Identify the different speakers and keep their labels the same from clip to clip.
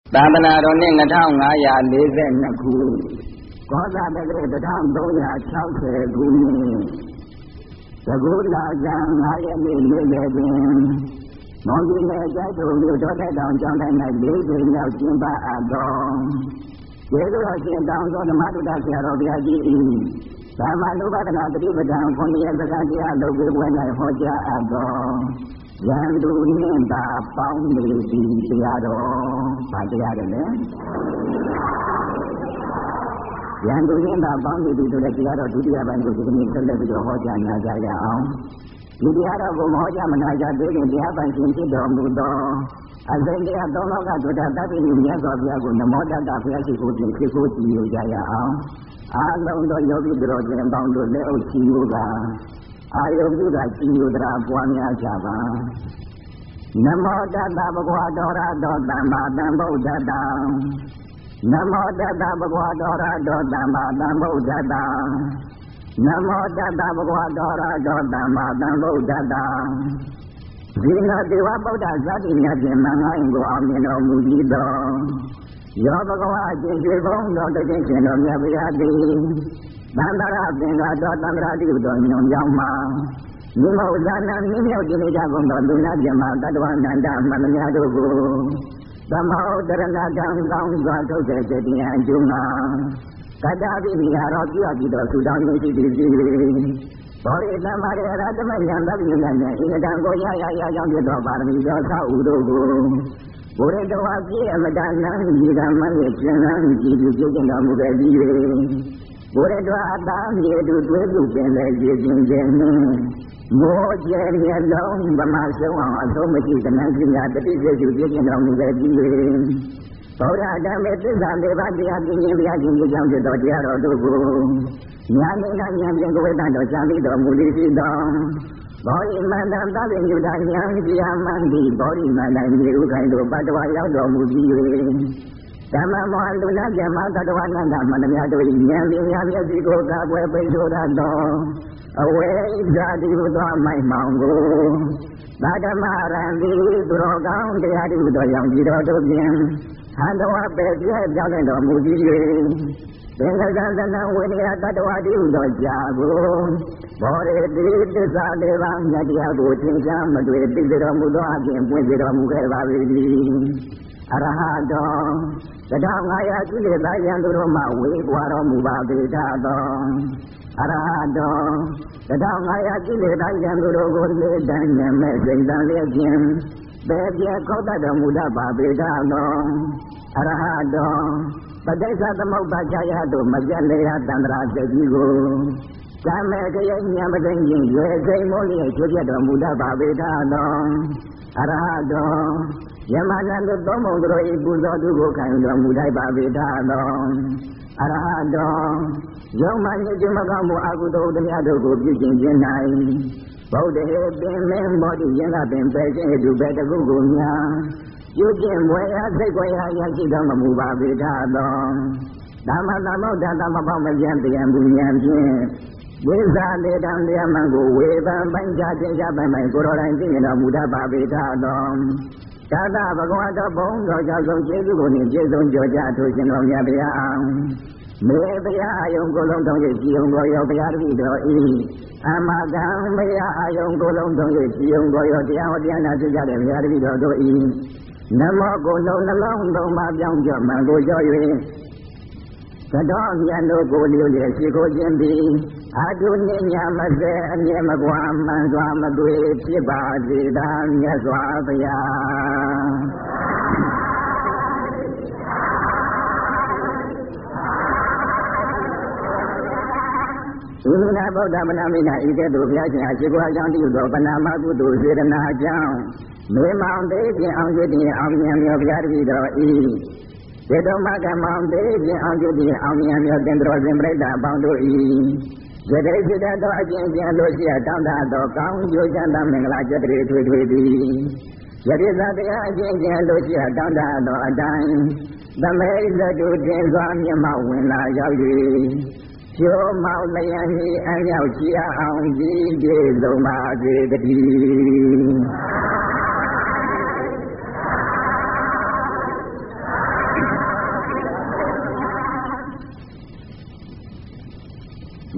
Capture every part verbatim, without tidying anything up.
Speaker 1: သာသနာတော်နှစ်နှစ်ထောင်ငါးရာလေးဆယ်နှစ်ခုကောဇာတက္ကရာတစ်ထောင်သုံးရာ၆၀ခုနှစ်သကုလဇန်ငါးရက်နေ့နေ့လည်တွင်မောင်ကြီးနယ်ကျိုက်တော်မြို့တော်တဲ့တောင်ကျောင်းတိုင်း၌လေးကြိမ်မြောက်ကျင်းပအပ်သောကျေးဇူးတော်ရှင်တောင်သောဓမ္မတုဒ္ဒဆရာတော်ဘုရားကြီး၏ဓမ္မနုပါဒနာတတိပဒံခွန်ရစကားတရားလုပ်ပြီးပွဲ၌ဟောကြားအပ်သောရန်သူနှင့်သာပေါင်းနေသည်တရားတော်ဗာတရားတယ်လေရန်သူနှင့်သာပေါင်းနေသည်ဆိုတဲ့တရားတော်ဒုတိယပိုင်းကိုဒီကနေ့ဆက်လက်ပြီးတော့ဟောကြားနာကြရအောင်ဒီတရားတော်ကိုမဟောကြားမနာကြသေးခင်တရားပိုင်ရှင်ဖြစ်တော်မူသောအစိမ့်တရားသုံးလောကဒုဒ္ဒတတိမြတ်စွာဘုရားကိုနမောတတ္တဘုရားရှိခိုးပြီးဖြစ်ကိုကြည်ရကြရအောင်အားလုံးသောယောဂီတော်ရှင်ပေါင်းတို့လက်အုပ်ချီးလို့ကအာယုပြုတာကြည်ညိုတရားပွားများကြပါနမောတတ္တဘဂဝါတော်ရတော်သမ္မာသမ္ဗုဒ္ဓတ္တနမောတတ္တဘဂဝါတော်ရတော်သမ္မာသမ္ဗုဒ္ဓတ္တနမောတတ္တဘဂဝါတော်ရတော်သမ္မာသမ္ဗုဒ္ဓတ္တဇိနဒေဝဗုဒ္ဓဇာတိမြတ်ဖြင့်မင်္ဂလာကိုအောင်မြင်တော်မူပြီးသောယောဘဂဝါအရှင်ကျေဘုံတော်တခြင်းရှင်တော်မြတ်ဗျာတိသန္တာရပင်္ဂါတော်သန္တာရတိတော်ညွန်ကြောင်းမှာမိမောဇာနာမိမြောက်ခြင်းကြကုန်သောလူနာပြမတတ္တဝနန္ဒမန္တများတို့ကိုသမௌတရဏတံကောင်းစွာထုတ်တဲ့စေတရားအကျိုးမှာကတ္တပိမိဟာတော်ပြုအပ်ပြီးတော့သုတောင်းခြင်းရှိသည်ဖြစ်၍ဘောရိသမ္မာရရတမယံသဗ္ဗညဉာဏ်ဤတံကိုရရရကြောင့်ဖြစ်သောပါရမီတော်သောဥတို့ကိုဘုရတော်အပြည့်အမတန်နာဤကမရဲ့ကျင့်လန်းကြည်ပြုပြုကျင့်တော်မူခဲ့ပြီး၍ဘုရတော်အတားမြေသူတွေးပြုပင်လည်းကြည်ခြင်းခြင်းမောကျဲရလုံးဗမာဆုံးအောင်အဆုံးမရှိသနံပညာတတိယကျူပြည့်ကျင့်တော်မူခဲ့ပြီးဗုဒ္ဓဓမ္မေသစ္စာလေးပါးတရားပြည့်ပြည့်ခြင်းကြောင့်ဖြစ်သောတရားတော်တို့ကိုညာနေကဉာဏ်ဖြင့်ကိုယ်တန်တော်ရှားပြီးတော်မူလိရှိသောဘောဓိမန္တသဗ္ဗညုတဉာဏ်တရားမှန်သည်ဘောဓိမန္တမြေဥခိုင်တို့ပတ္တဝါရောက်တော်မူပြီး၍ဓမ္မမောလူနာဇမတတ္တဝနန္ဒမန္တများတို့၏ဉာဏ်ပညာမျက်စိကိုကာကွယ်ပိတ်ဆို့တတ်သောအဝိဇ္ဇာတိဟုသောမိုက်မောင်ကိုသာဓမ္မရံတိသူတော်ကောင်းတရားတိဟုသောရောင်ကြည်တော်တို့ဖြင့်ဟန်တော်ပဲပြည့်ပြောင်းလဲတော်မူပြီး၍သင်္ကသသနဝိနည်းတတ္တဝတိဟုသောကြာကိုဘောရေတိသစ္စာလေးပါးမြတ်တရားကိုသင်္ချာမတွေ့သိတော်မူသောအပြင်ပွင့်ပြတော်မူခဲ့ပါ၏အရဟတောတထောင်ငါးရာကိလေသာယံသူတို့မှဝေးကွာတော်မူပါပေတတ်သောအရဟတောတထောင်ငါးရာကိလေသာယံသူတို့ကိုလေတန်းနဲ့မဲ့စိတ်တန်လျက်ခြင်းပဲပြဲခောတတ်တော်မူတတ်ပါပေတတ်သောအရဟတောပဋိစ္စသမုပ္ပါချာယတို့မပြတ်လေရာတန္တရာစိတ်ကြီးကိုဇာမေကရဲ့ဉာဏ်ပသိဉ္ဇဉ်ရွယ်စိတ်မိုးလျက်ချွတ်ပြတော်မူတတ်ပါပေတတ်သောအရဟတောယမနန္တသုံးပုံတို့ဤပူဇော်သူကိုခံတော်မူလိုက်ပါပေတတ်သောအရဟတောယုံမှညစ်ခြင်းမကောင်းမှုအကုသိုလ်တရားတို့ကိုပြုကျင့်ခြင်း၌ဗုဒ္ဓဟေပင်မင်းမောတိယင်္ဂပင်ပဲခြင်းအတူပဲတကုကိုများပြုကျင့်မွေအားစိတ်ကိုရာရရှိတော်မူပါပေတတ်သောဓမ္မသမုဒ္ဒသမပေါင်းမပြန်တရားမှုဉာဏ်ဖြင့်ဝိဇ္ဇာလေတံတရားမှန်ကိုဝေဖန်ပိုင်းခြားသင်္ချာပိုင်ပိုင်ကိုယ်တော်တိုင်သိမြင်တော်မူတတ်ပါပေတတ်သောသာသဘဂဝါတော်ဘုံတော်ကြောင့်ဆုံးကျေးဇူးကိုနှင့်ပြည့်စုံကြောကြထိုးရှင်တော်မြတ်ဗျာမေဘုရားအယုံကိုလုံးတုံး၍ကြည်ုံကိုရောဘုရားတပည့်တော်ဤအမကံဘုရားအယုံကိုလုံးတုံး၍ကြည်ုံကိုရောတရားဟောတရားနာသိကြတဲ့ဘုရားတပည့်တော်တို့ဤနမောကိုလုံးနှလုံးသုံးပါးပြောင်းကြောမှန်ကိုကြော၍သတော်မြတ်တို့ကိုလျော်လျက်ရှိခိုးခြင်းသည်အထုနှင့်ညာမစဲအမြဲမကွာမှန်စွာမတွေ့ဖြစ်ပါစေသာမြတ်စွာဘုရားသုလနာဗုဒ္ဓမနာမိနာဤကဲ့သို့ဘုရားရှင်အရှိခိုးအကြောင်းပြုသောပဏာမကုသိုလ်စေတနာအကြောင်းမေမောင်သေးခြင်းအောင်ကျွတ်ခြင်းအောင်မြင်မြောဘုရားတပည့်တော်ဤသေတော်မကမောင်သေးခြင်းအောင်ကျွတ်ခြင်းအောင်မြင်မြောသင်္တော်စဉ်ပြိတ္တာအပေါင်းတို့ဤယတိစိတ္တသောအကျင့်ကျင့်လို့ရှိရတောင်းတသောကောင်းကျိုးချမ်းသာမင်္ဂလာကျက်တွေထွေထွေသည်ယတိသတရားအကျင့်ကျင့်လို့ရှိရတောင်းတသောအတိုင်းသမေဇတုတင်စွာမျက်မှောက်ဝင်လာရောက်၍ကျိုးမောက်လျက်ဤအမြောက်ရှိအောင်ကြည်ကြည်လုံးပါစေတည်း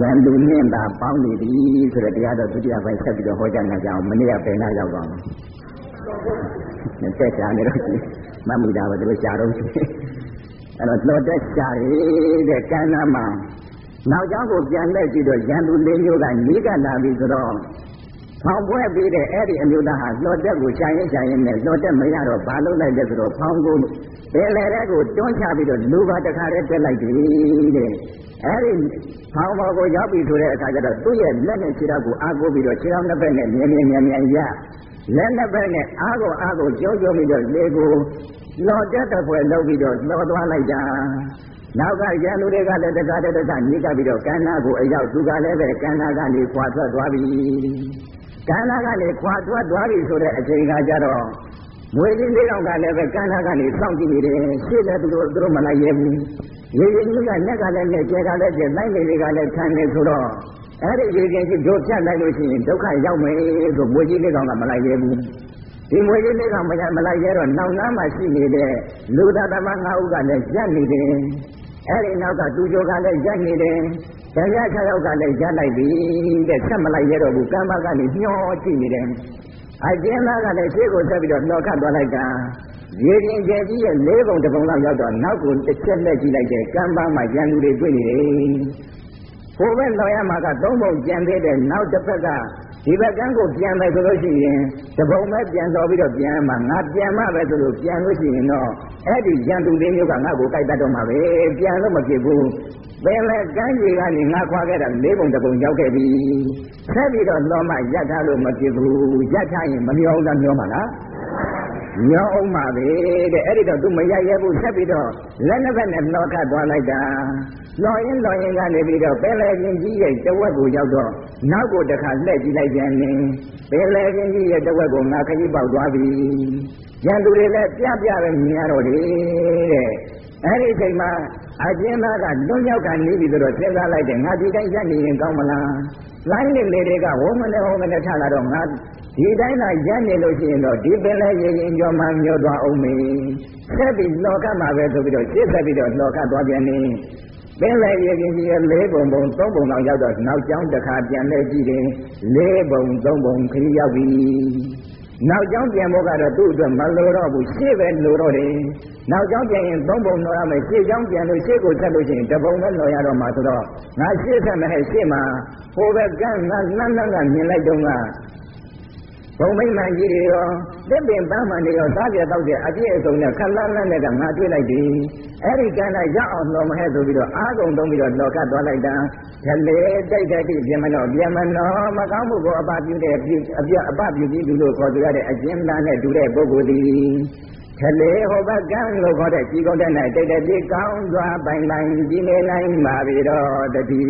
Speaker 1: ဉာဏ်သူနှင့်သာပေါင်းနေသည်ဆိုတဲ့တရားတော်ဒုတိယပိုင်းဆက်ပြီးတော့ဟောကြားနေကြအောင်မနေ့ကပြန်လာရောက်သွားမယ်။တက်ချာနေတော့မှတ်မိတာပဲသူရှာတော့ရှိအဲ့တော့လောတက်ရှာရတဲ့ကံနာမှာနောက်ကျောင်းကိုပြန်လှည့်ကြည့်တော့ရန်သူလေးမျိုးကနီးကပ်လာပြီဆိုတော့ဖောင်ပွဲပြီးတဲ့အဲ့ဒီအမျိုးသားဟာလောတက်ကိုရှာရင်ရှာရင်နဲ့လောတက်မရတော့ဘာလုပ်လိုက်လဲဆိုတော့ဖောင်ကိုဘယ်လေတဲ့ကိုတွန်းချပြီးတော့လူပါတခါတည်းတက်လိုက်ပြီတဲ့အဲ့ဒီဖောင်ပေါ်ကိုရောက်ပြီဆိုတဲ့အခါကျတော့သူ့ရဲ့လက်နဲ့ခြေထောက်ကိုအားကိုးပြီးတော့ခြေထောက်နှစ်ဖက်နဲ့မြင်မြင်မြင်မြင်ရလက်နှစ်ဖက်နဲ့အားကိုအားကိုကျုံကျုံပြီးတော့လေကိုလောတက်တဲ့ပွဲလုပ်ပြီးတော့လောသွားလိုက်တာနောက်ကရန်သူတွေကလည်းတခါတည်းတခါညှိကပ်ပြီးတော့ကန္နာကိုအရောက်သူကလည်းပဲကန္နာကနေခွာထွက်သွားပြီကန္နာကနေခွာထွက်သွားပြီဆိုတဲ့အချိန်ကကြတော့မွေကြီးလေးကောင်ကလည်းပဲကန္နာကနေစောင့်ကြည့်နေတယ်ရှေ့လည်းသူတို့သူတို့မလိုက်ရဘူးရေရင်ကြီးကလက်ကလည်းနဲ့ကျဲကလည်းကျဲလိုက်လေတွေကလည်းခံနေဆိုတော့အဲ့ဒီရေရင်ကြီးတို့ဖြတ်လိုက်လို့ရှိရင်ဒုက္ခရောက်မယ်ဆိုမွေကြီးလေးကောင်ကမလိုက်ရဘူးဒီမွေကြီးလေးကောင်မလိုက်ရတော့နောက်နားမှာရှိနေတဲ့လူသားသမားငါးဦးကလည်းရပ်နေတယ်အဲ့ဒီနောက်ကသူကျော်ကလည်းရပ်နေတယ်။တရား၆ယောက်ကလည်းရပ်လိုက်ပြီတဲ့ဆက်မလိုက်ရတော့ဘူးကမ္ဘာကနေညှောကြည့်နေတယ်။အကျဉ်းသားကလည်းရှေ့ကိုဆက်ပြီးတော့နှောခတ်သွားလိုက်တာ။ရေပြင်ကျဲကြီးရဲ့လေးပုံတစ်ပုံလောက်ရောက်တော့နောက်ကိုတစ်ချက်လက်ကြည့်လိုက်တဲ့ကမ္ဘာမှာရန်သူတွေတွေ့နေတယ်။ဟိုဘက်တော်ရမှာကသုံးပုံကျန်သေးတယ်နောက်တစ်ဖက်ကဒီဘက်ကန်းကိုပြန်မယ်ဆိုလို့ရှိရင်တပုံမဲ့ပြန်တော်ပြီးတော့ပြန်မှာငါပြန်မှပဲဆိုလို့ပြန်လို့ရှိရင်တော့အဲ့ဒီရန်သူလေးမျိုးကငါ့ကိုကြိုက်တတ်တော့မှာပဲပြန်လို့မဖြစ်ဘူးပင်လေကန်းကြီးကနေငါခွာခဲ့တာလေးပုံတစ်ပုံရောက်ခဲ့ပြီဆက်ပြီးတော့လောမရက်ထားလို့မဖြစ်ဘူးရက်ထားရင်မမျောအောင်သာမျောမှာလားမျောအောင်ပါပဲတဲ့အဲ့ဒီတော့သူမရရဘူးဆက်ပြီးတော့လက်နှစ်ဖက်နဲ့နှောခတ်သွားလိုက်တာလော်ရင်လော်ရင်ကနေပြီးတော့ပင်လေချင်းကြီးရဲ့တဝက်ကိုရောက်တော့နောက်ကိုတစ်ခါလှည့်ကြည့်လိုက်ပြန်ရင်ပင်လေချင်းကြီးရဲ့တဝက်ကိုငါခကြီးပေါက်သွားပြီရန်သူတွေလည်းပြပြပဲမြင်ရတော့တယ်တဲ့အဲ့ဒီအချိန်မှာအကျဉ်းသားကလွန်ရောက်ကနေပြီဆိုတော့စဉ်းစားလိုက်တယ်ငါဒီတိုင်းရက်နေရင်ကောင်းမလားလိုင်းနေလေတွေကဝုံမနဲ့ဝုံမနဲ့ထလာတော့ငါဒီတိုင်းသာရက်နေလို့ရှိရင်တော့ဒီပင်လေရင်ရင်ကြောမှမျောသွားအောင်မေဆက်ပြီးလောကမှာပဲဆိုပြီးတော့ရှင်းဆက်ပြီးတော့လောကသွားပြန်နေပင်လေရင်ရင်ကြီးရဲ့လေးပုံပုံသုံးပုံလောက်ရောက်တော့နောက်ကျောင်းတစ်ခါပြန်လဲကြည့်တယ်လေးပုံသုံးပုံခရီးရောက်ပြီနောက်ကျောင်းပြန်ဖို့ကတော့သူ့အတွက်မလိုတော့ဘူးရှေ့ပဲလိုတော့တယ်နောက်ကျောင်းပြန်ရင်သုံးပုံလိုရမယ်ရှေ့ကျောင်းပြန်လို့ရှေ့ကိုဆက်လို့ရှိရင်တပုံနဲ့လိုရတော့မှာဆိုတော့ငါရှေ့ဆက်မယ်ရှေ့မှာဟိုဘက်ကငါနှမ်းနှမ်းကမြင်လိုက်တော့ကဘုံမိမ့်မှန်ကြီးတွေရောတစ်ပင်ပန်းမှန်တွေရောစားပြတော့တဲ့အပြည့်အစုံနဲ့ခလန်းလန်းနဲ့ကငါတွေ့လိုက်ပြီအဲ့ဒီကံလိုက်ရောက်အောင်လောမဟဲ့ဆိုပြီးတော့အားကုန်သုံးပြီးတော့လောကသွားလိုက်တာဓလေတိုက်တဲ့တိပြင်မလို့ပြင်မလို့မကောင်းမှုကိုအပပြုတဲ့အပြအပြအပပြုပြီးသူလို့ခေါ်ကြရတဲ့အကျဉ်းသားနဲ့တူတဲ့ပုဂ္ဂိုလ်သည်ဓလေဟောဘကံလို့ခေါ်တဲ့ကြီးကောင်းတဲ့နဲ့တိတ်တဲ့ပြေကောင်းစွာပိုင်ပိုင်ကြီးနေနိုင်ပါပြီတော့တတိ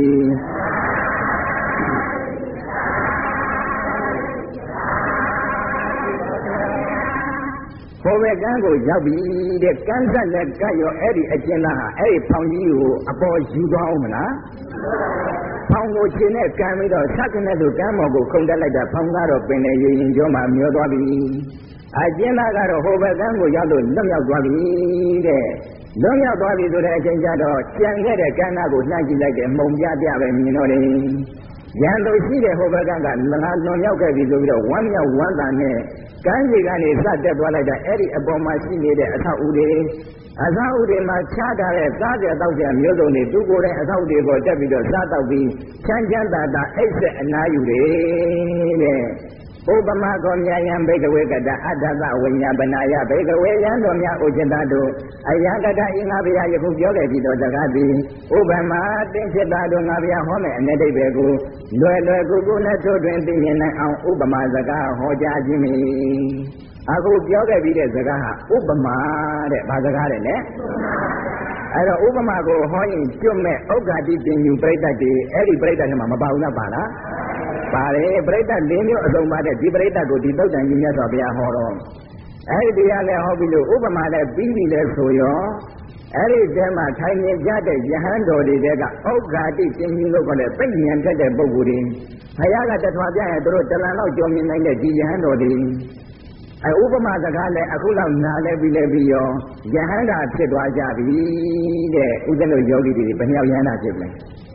Speaker 1: ဟိုဘက်ကန်းကိုရောက်ပြီတဲ့ကန်းဆက်နဲ့ကပ်ရောအဲ့ဒီအကျဉ်းသားဟာအဲ့ဒီဖောင်ကြီးကိုအပေါ်ယူသွားအောင်မလားဖောင်ကိုခြေနဲ့ကမ်းပြီးတော့ဆက်ကနေဆိုကမ်းမော်ကိုခုန်တက်လိုက်တာဖောင်ကတော့ပင်လေရေရင်ကျော်မှမျောသွားပြီအကျဉ်းသားကတော့ဟိုဘက်ကန်းကိုရောက်လို့လွတ်မြောက်သွားပြီတဲ့လွတ်မြောက်သွားပြီဆိုတဲ့အချိန်ကျတော့ကြံခဲ့တဲ့ကမ်းသားကိုနှမ်းကြည့်လိုက်တယ်မှုံပြပြပဲမြင်တော့တယ်ရန်သူရှိတဲ့ဟိုဘက်ကကငါလွန်ရောက်ခဲ့ပြီဆိုပြီးတော့ဝမ်းမြောက်ဝမ်းသာနဲ့ကမ်းခြေကနေစတက်သွားလိုက်တာအဲ့ဒီအပေါ်မှာရှိနေတဲ့အဆောက်အဦတွေအဆောက်အဦတွေမှာချားထားတဲ့စားကြတောက်ကြမျိုးစုံတွေသူကိုယ်တိုင်အဆောက်တွေပေါ်တက်ပြီးတော့စားတောက်ပြီးချမ်းချမ်းသာသာအိတ်ဆက်အနားယူတယ်တဲ့ဥပမာကောမြယံဘိကဝေကတအတ္တသဝိညာပနာယဘိကဝေယံတော်များဥจิตတို့အယံကတဤငါဗျာယခုပြောခဲ့ပြီးတော့တကားသည်ဥပမာတင်းจิตတို့ငါဗျာဟောမယ်အ내ဒိဗ္ဗေကိုလွယ်လွယ်ကူကူနဲ့ထိုးတွင်သိမြင်နိုင်အောင်ဥပမာစကားဟောကြားခြင်းမည်အခုပြောခဲ့ပြီးတဲ့စကားဟာဥပမာတဲ့ဘာစကားလဲလဲအဲ့တော့ဥပမာကိုဟောရင်ကျွတ်မဲ့ဥက္ကာတိပင်ယူပြိဋ္ဌတ်တွေအဲ့ဒီပြိဋ္ဌတ်ထဲမှာမပါဘူးလားပါလားပါတယ်ပြိဋ္ဌတ်၄မျိုးအစုံပါတဲ့ဒီပြိဋ္ဌတ်ကိုဒီသုတ်တန်ကြီးမြတ်စွာဘုရားဟောတော့အဲ့ဒီတရားလည်းဟောပြီးလို့ဥပမာလည်းပြီးပြီလဲဆိုရောအဲ့ဒီထဲမှာထိုင်နေကြတဲ့ယဟန်တော်တွေကဥက္ကာတိပင်ယူလို့ခေါ်တဲ့ပြိဉ္ဉံတတ်တဲ့ပုဂ္ဂိုလ်တွေဘုရားကတထွာပြရင်တို့တလန်လောက်ကြော်မြင်နိုင်တဲ့ဒီယဟန်တော်တွေအဲဥပမာစကားလည်းအခုလောက်နားလဲပြီးလဲပြီးရောယဟန္တာဖြစ်သွားကြပြီတဲ့ဥဒ္ဒလို့ယောဂီတွေဘယ်နှယောက်ယဟန္တာဖြစ်လဲ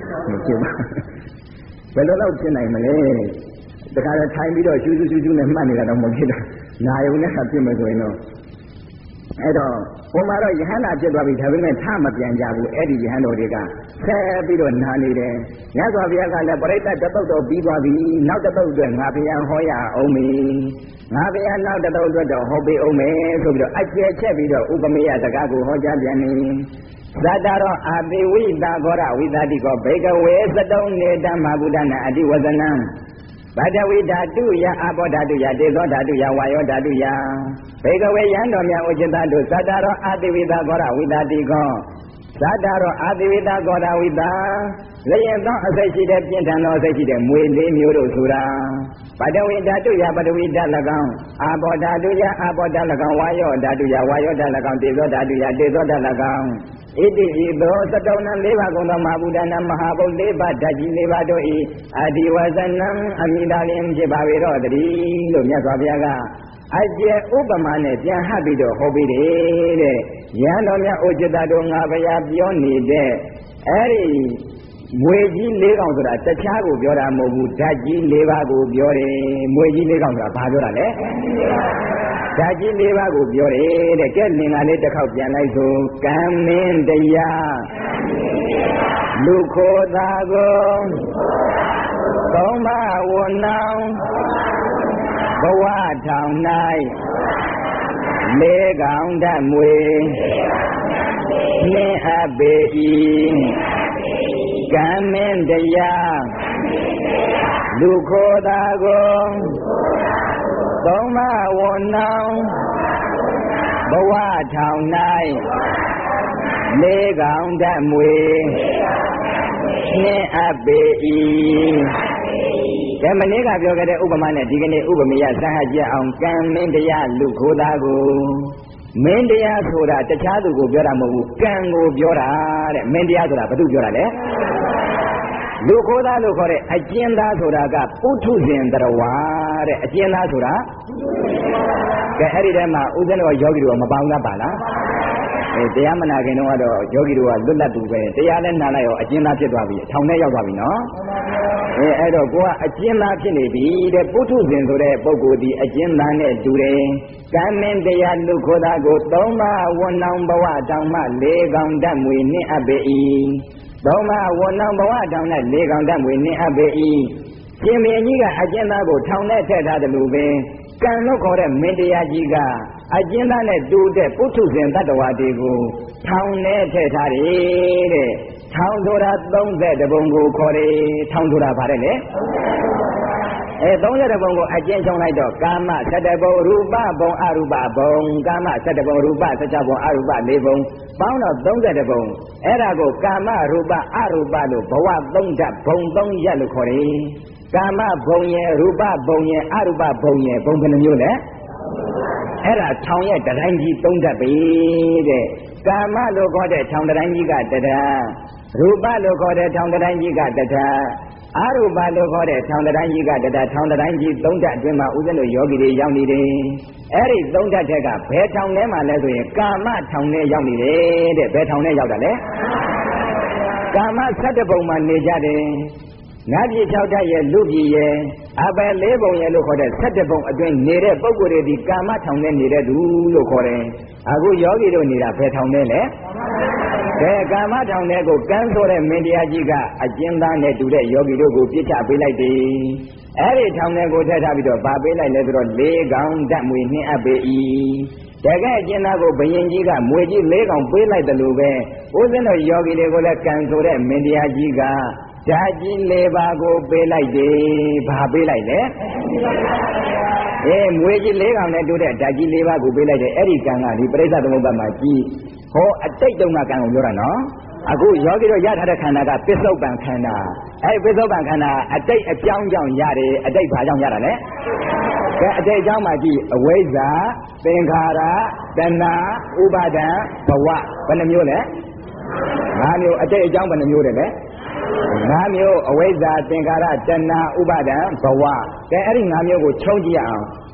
Speaker 1: မဖြစ်ပါဘယ်လိုလုပ်ဖြစ်နိုင်မလဲတခါတော့ထိုင်ပြီးတော့ရှူးရှူးရှူးရှူးနဲ့မှတ်နေတာတော့မဖြစ်တာနာယုံနဲ့ကဖြစ်မယ်ဆိုရင်တော့အဲ့တော့ဘုံမှာတော့ယဟန္တာဖြစ်သွားပြီဒါပေမဲ့ထမပြန်ကြဘူးအဲ့ဒီယဟန်တော်တွေကဆက်ပြီးတော့နာနေတယ်ညစွာဘုရားကလည်းပရိသတ်တပုတ်တော့ပြီးသွားပြီနောက်တပုတ်အတွက်ငါဘုရားဟောရအောင်မေငါဘုရားနောက်တပုတ်အတွက်တော့ဟောပေးအောင်မေဆိုပြီးတော့အကျယ်ချက်ပြီးတော့ဥပမေယစကားကိုဟောကြားပြန်နေဇာတာရောအာတိဝိတာဂောရဝိသတိကောဘေကဝေသတုံနေတမဗုဒ္ဓနာအတိဝဇနံဗတဝိဓာတုယအဘောဓာတုယတေသောဓာတုယဝါယောဓာတုယဘေကဝေယံတော်မြတ်ဥจิตတုဇာတာရောအာတိဝိတာဂောရဝိသတိကောဇာတာရောအာတိဝိတာဂောရဝိတာလျင်သောအစိတ်ရှိတဲ့ပြင်းထန်သောအစိတ်ရှိတဲ့မွေလေးမျိုးတို့ဆိုတာပတဝိဓာတုယပတဝိဓာ၎င်းအာဘောဓာတုယအာဘောဓာ၎င်းဝါယောဓာတုယဝါယောဓာ၎င်းတေသောဓာတုယတေသောဓာ၎င်းဣတိဤသောသတ္တဝနံလေးပါးကုန်သောမဟာဗုဒ္ဓနာမဟာဘုတ်လေးပါးဓာတ်ကြီးလေးပါးတို့ဤအဒီဝဇနံအမိတာလျင်ဖြစ်ပါပေတော့တည်းလို့မြတ်စွာဘုရားကအကျေဥပမာနဲ့ပြန်ဟပ်ပြီးတော့ဟောပြီးတယ်တဲ့ရဟန်းတော်များဩจิตတို့ငါဘုရားပြောနေတဲ့အဲ့ဒီမွေကြီးလေးကောင်ဆိုတာတခြားကိုပြောတာမဟုတ်ဘူးဓာတ်ကြီးလေးပါးကိုပြောတယ်မွေကြီးလေးကောင်ဆိုတာဘာပြောတာလဲဓာတ်ကြီးလေးပါးကိုပြောတယ်တဲ့ကဲလင်္ကာလေးတစ်ခေါက်ပြန်လိုက်ဆိုကံမင်းတရားလူခိုသာကိုသုံးပါးဝနောင်ဘဝထောင်၌လေးကောင်ဓာတ်မွေနှင်းအပ်ပေ၏ကံမင်းတရားလူခိုသာကိုသုံးပါးဝနောင်ဘဝထောင်၌လေးကောင်ဓာတ်မွေနှင်းအပ်ပေ၏ဒါမနေ့ကပြောခဲ့တဲ့ဥပမာနဲ့ဒီကနေ့ဥပမေယစဟကြအောင်ကံမင်းတရားလူခိုသာကိုမင်းတရားဆိုတာတခြားသူကိုပြောတာမဟုတ်ဘူးကံကိုပြောတာတဲ့မင်းတရားဆိုတာဘာသူပြောတာလဲလူခိုသားလို့ခေါ်တဲ့အကျဉ်းသားဆိုတာကပုထုဇဉ်တရဝါတဲ့အကျဉ်းသားဆိုတာကဲအဲ့ဒီထဲမှာဥစ္စံတော်ယောဂီတို့ကမပေါင်းတတ်ပါလားအဲတရားမနာခင်တော့ကတော့ယောဂီတို့ကလွတ်လပ်သူပဲတရားနဲ့နာလိုက်ရောအကျဉ်းသားဖြစ်သွားပြီထောင်ထဲရောက်သွားပြီနော်အဲအဲ့တော့ကိုကအကျဉ်းသားဖြစ်နေပြီတဲ့ပုထုဇဉ်ဆိုတဲ့ပုဂ္ဂိုလ်ဒီအကျဉ်းသားနဲ့တူတယ်ကံမင်းတရားလူခိုသားကိုသုံးပါးဝနောင်ဘဝတောင်မှလေးကောင်ဓာတ်မွေနှင့်အပ်ပေ၏သုံးပါးဝနောင်ဘဝတောင်နဲ့လေးကောင်ဓာတ်မွေနှင့်အပ်ပေ၏ရှင်မင်းကြီးကအကျဉ်းသားကိုထောင်ထဲထည့်ထားတယ်လို့ပဲကံလို့ခေါ်တဲ့မင်းတရားကြီးကအကျဉ်းသားနဲ့တူတဲ့ပုထုဇဉ်တ attva တွေကိုထောင်ထဲထည့်ထားတယ်တဲ့ထောင်ဆိုတာသုံးဆယ်တပုံကိုခေါ်တယ်ထောင်ဆိုတာဗါတယ်လေအဲသုံးဆယ်တပုံကိုအကျဉ်းချုံလိုက်တော့ကာမဆတ္တဘုံရူပဘုံအရူပဘုံကာမဆတ္တဘုံရူပဆကြဘုံအရူပလေးဘုံပေါင်းတော့သုံးဆယ်တပုံအဲ့ဒါကိုကာမရူပအရူပလို့ဘဝသုံးဓာတ်ဘုံသုံးရက်လို့ခေါ်တယ်ကာမဘုံရဲ့ရူပဘုံရဲ့အရူပဘုံရဲ့ဘုံဘယ်နှမျိုးလဲအဲ့ဒါထောင်ရဲ့တတိုင်းကြီးသုံးတတ်ပြီတဲ့ကာမလို့ခေါ်တဲ့ထောင်တတိုင်းကြီးကတတိုင်းရူပလို့ခေါ်တဲ့ထောင်တတိုင်းကြီးကတတိုင်းအရူပလို့ခေါ်တဲ့ထောင်တတိုင်းကြီးကတတိုင်းထောင်တတိုင်းကြီးသုံးတတ်အတွင်းမှာဥစ္စံတို့ယောဂီတွေရောက်နေတယ်အဲ့ဒီသုံးတတ်တဲ့ကဘယ်ထောင်ထဲမှာလဲဆိုရင်ကာမထောင်ထဲရောက်နေတယ်တဲ့ဘယ်ထောင်ထဲရောက်တာလဲကာမဆတ္တပုံမှာနေကြတယ်ငါးပြည်၆ဓာတ်ရဲ့လူပြည်ရဲ့အပယ်လေးပုံရဲ့လို့ခေါ်တဲ့ဆတ္တပုံအတွင်းနေတဲ့ပုဂ္ဂိုလ်တွေဒီကာမထောင်ထဲနေတဲ့သူလို့ခေါ်တယ်အခုယောဂီတို့နေတာဘယ်ထောင်ထဲလဲကဲကာမထောင်ထဲကိုကန်းဆိုတဲ့မင်းတရားကြီးကအကျဉ်းသားနဲ့တူတဲ့ယောဂီတို့ကိုပြစ်ချပေးလိုက်တယ်အဲ့ဒီထောင်ထဲကိုထည့်ထားပြီးတော့ဗာပေးလိုက်လဲဆိုတော့လေးကောင်ဓာတ်မွေနှင်းအပ်ပေ၏တကယ်အကျဉ်းသားကိုဘယင်ကြီးကမွေကြီးလေးကောင်ပေးလိုက်တယ်လို့ပဲဥစ္စံတော်ယောဂီတွေကိုလည်းကန်းဆိုတဲ့မင်းတရားကြီးကဓာတ်ကြီးလေးပါးကိုပေးလိုက်တယ်ဘာပေးလိုက်လဲအေးမွေကြီးလေးကောင်နဲ့တူတဲ့ဓာတ်ကြီးလေးပါးကိုပေးလိုက်တယ်အဲ့ဒီကံကဒီပရိစ္ဆေသမုပ္ပါမှာကြီးဟောအတိတ်တုန်းကကံကိုပြောတာနော်အခုယောဂီတို့ရထားတဲ့ခန္ဓာကပစ္စုပန်ခန္ဓာအဲ့ပစ္စုပန်ခန္ဓာအတိတ်အကြောင်းကြောင့်ရတယ်အတိတ်ဘာကြောင့်ရတာလဲကဲအတိတ်အကြောင်းမှာကြည့်အဝိဇ္ဇာသင်္ခါရတဏှာဥပါဒံဘဝဘယ်နှမျိုးလဲငါးမျိုးအတိတ်အကြောင်းဘယ်နှမျိုးလဲလဲငါးမျိုးအဝိဇ္ဇာသင်္ခါရတဏှာဥပါဒံဘဝကဲအဲ့ဒီငါးမျိုးကိုချုပ်ကြည့်ရအောင်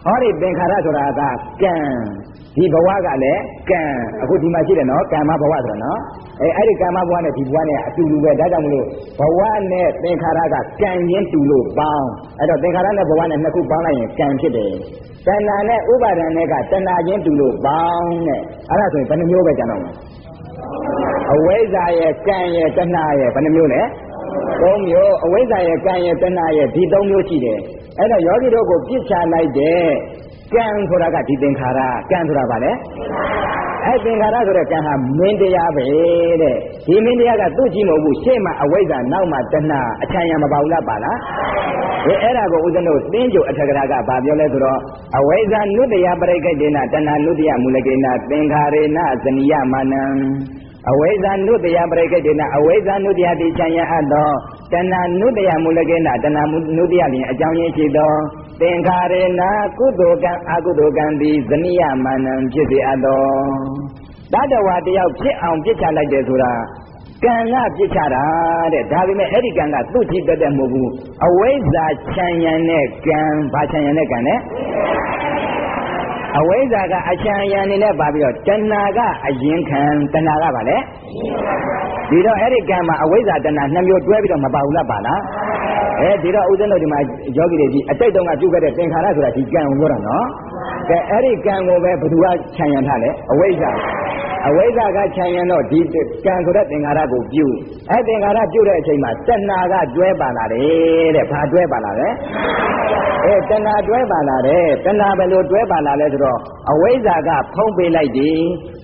Speaker 2: ဟောဒီသင်္ခါရဆိုတာကကံဒီဘဝကလည်းကံအခုဒီမှာရှိတယ်နော်ကံမဘဝဆိုတော့နော်အဲအဲ့ဒီကံမဘဝနဲ့ဒီဘဝနဲ့အတူတူပဲဒါကြောင့်မလို့ဘဝနဲ့သင်္ခါရကကံရင်းတူလို့ပေါင်းအဲ့တော့သင်္ခါရနဲ့ဘဝနဲ့နှစ်ခုပေါင်းလိုက်ရင်ကံဖြစ်တယ်တဏှာနဲ့ဥပါဒဏ်နဲ့ကတဏှာချင်းတူလို့ပေါင်းတဲ့အဲ့ဒါဆိုရင်ဘယ်နှမျိုးပဲကျန်တော့မလဲအဝိဇ္ဇာရဲ့ကံရဲ့တဏှာရဲ့ဘယ်နှမျိုးလဲသုံးမျိုးအဝိဇ္ဇာရဲ့ကံရဲ့တဏှာရဲ့ဒီသုံးမျိုးရှိတယ်အဲ့တော့ယောဂီတို့ကိုပြစ်ချလိုက်တဲ့ကံဆိုတာကဒီသင်္ခါရကံဆိုတာဗာလဲအဲ့သင်္ခါရဆိုတဲ့ကံဟာမင်းတရားပဲတဲ့ဒီမင်းတရားကသူ့ကြည့်မဟုတ်ဘူးရှေ့မှာအဝိဇ္ဇာနောက်မှာတဏှာအချမ်းရမပါဘူးလားပါလားဒီအဲ့ဒါကိုဦးဇင်းတို့သင်္ကြန်အထက်ကရာကဗာပြောလဲဆိုတော့အဝိဇ္ဇာနုတ္တယပရိက္ခေနတဏှာနုတ္တယမူလကေနသင်္ခါရေနဇနိယမာနံအဝိဇ္ဇာနုတ္တယပရိက္ခေနအဝိဇ္ဇာနုတ္တယတိချမ်းရအပ်သောတဏှာနုတ္တယမူလကေနတဏှာနုတ္တယလျင်အကြောင်းရင်းရှိသောသင်္ခါရေနကုသိုလ်ကံအကုသိုလ်ကံသည်ဇနိယမာနံဖြစ်စေအပ်သောတတဝါတယောက်ဖြစ်အောင်ပြစ်ချလိုက်တယ်ဆိုတာကံကပြစ်ချတာတဲ့ဒါပေမဲ့အဲ့ဒီကံကသူ့ကြည့်တတ်တယ်မဟုတ်ဘူးအဝိဇ္ဇာချမ်းရံတဲ့ကံဘာချမ်းရံတဲ့ကံလဲအဝိဇ္ဇာကအချမ်းရံနေနဲ့ပါပြီးတော့တဏှာကအရင်ခံတဏှာကပါလေဒီတော့အဲ့ဒီကံမှာအဝိဇ္ဇာတဏှာနှစ်မျိုးတွဲပြီးတော့မပါဘူးလားပါလားအဲဒီတော့ဦးဇင်းတို့ဒီမှာယောဂီတွေဒီအတိတ်တုန်းကပြုခဲ့တဲ့သင်္ခါရဆိုတာဒီကံကိုပြောတာနော်ကဲအဲ့ဒီကံကိုပဲဘယ်သူကခြံရံထားလဲအဝိဇ္ဇာအဝိဇ္ဇာကခြံရံတော့ဒီကံဆိုတဲ့သင်္ခါရကိုပြုအဲ့သင်္ခါရပြုတဲ့အချိန်မှာတဏှာကတွဲပါလာတယ်တဲ့ဘာတွဲပါလာလဲအဲတဏှာတွဲပါလာတယ်တဏှာဘယ်လိုတွဲပါလာလဲဆိုတော့အဝိဇ္ဇာကဖုံးပေးလိုက်တယ်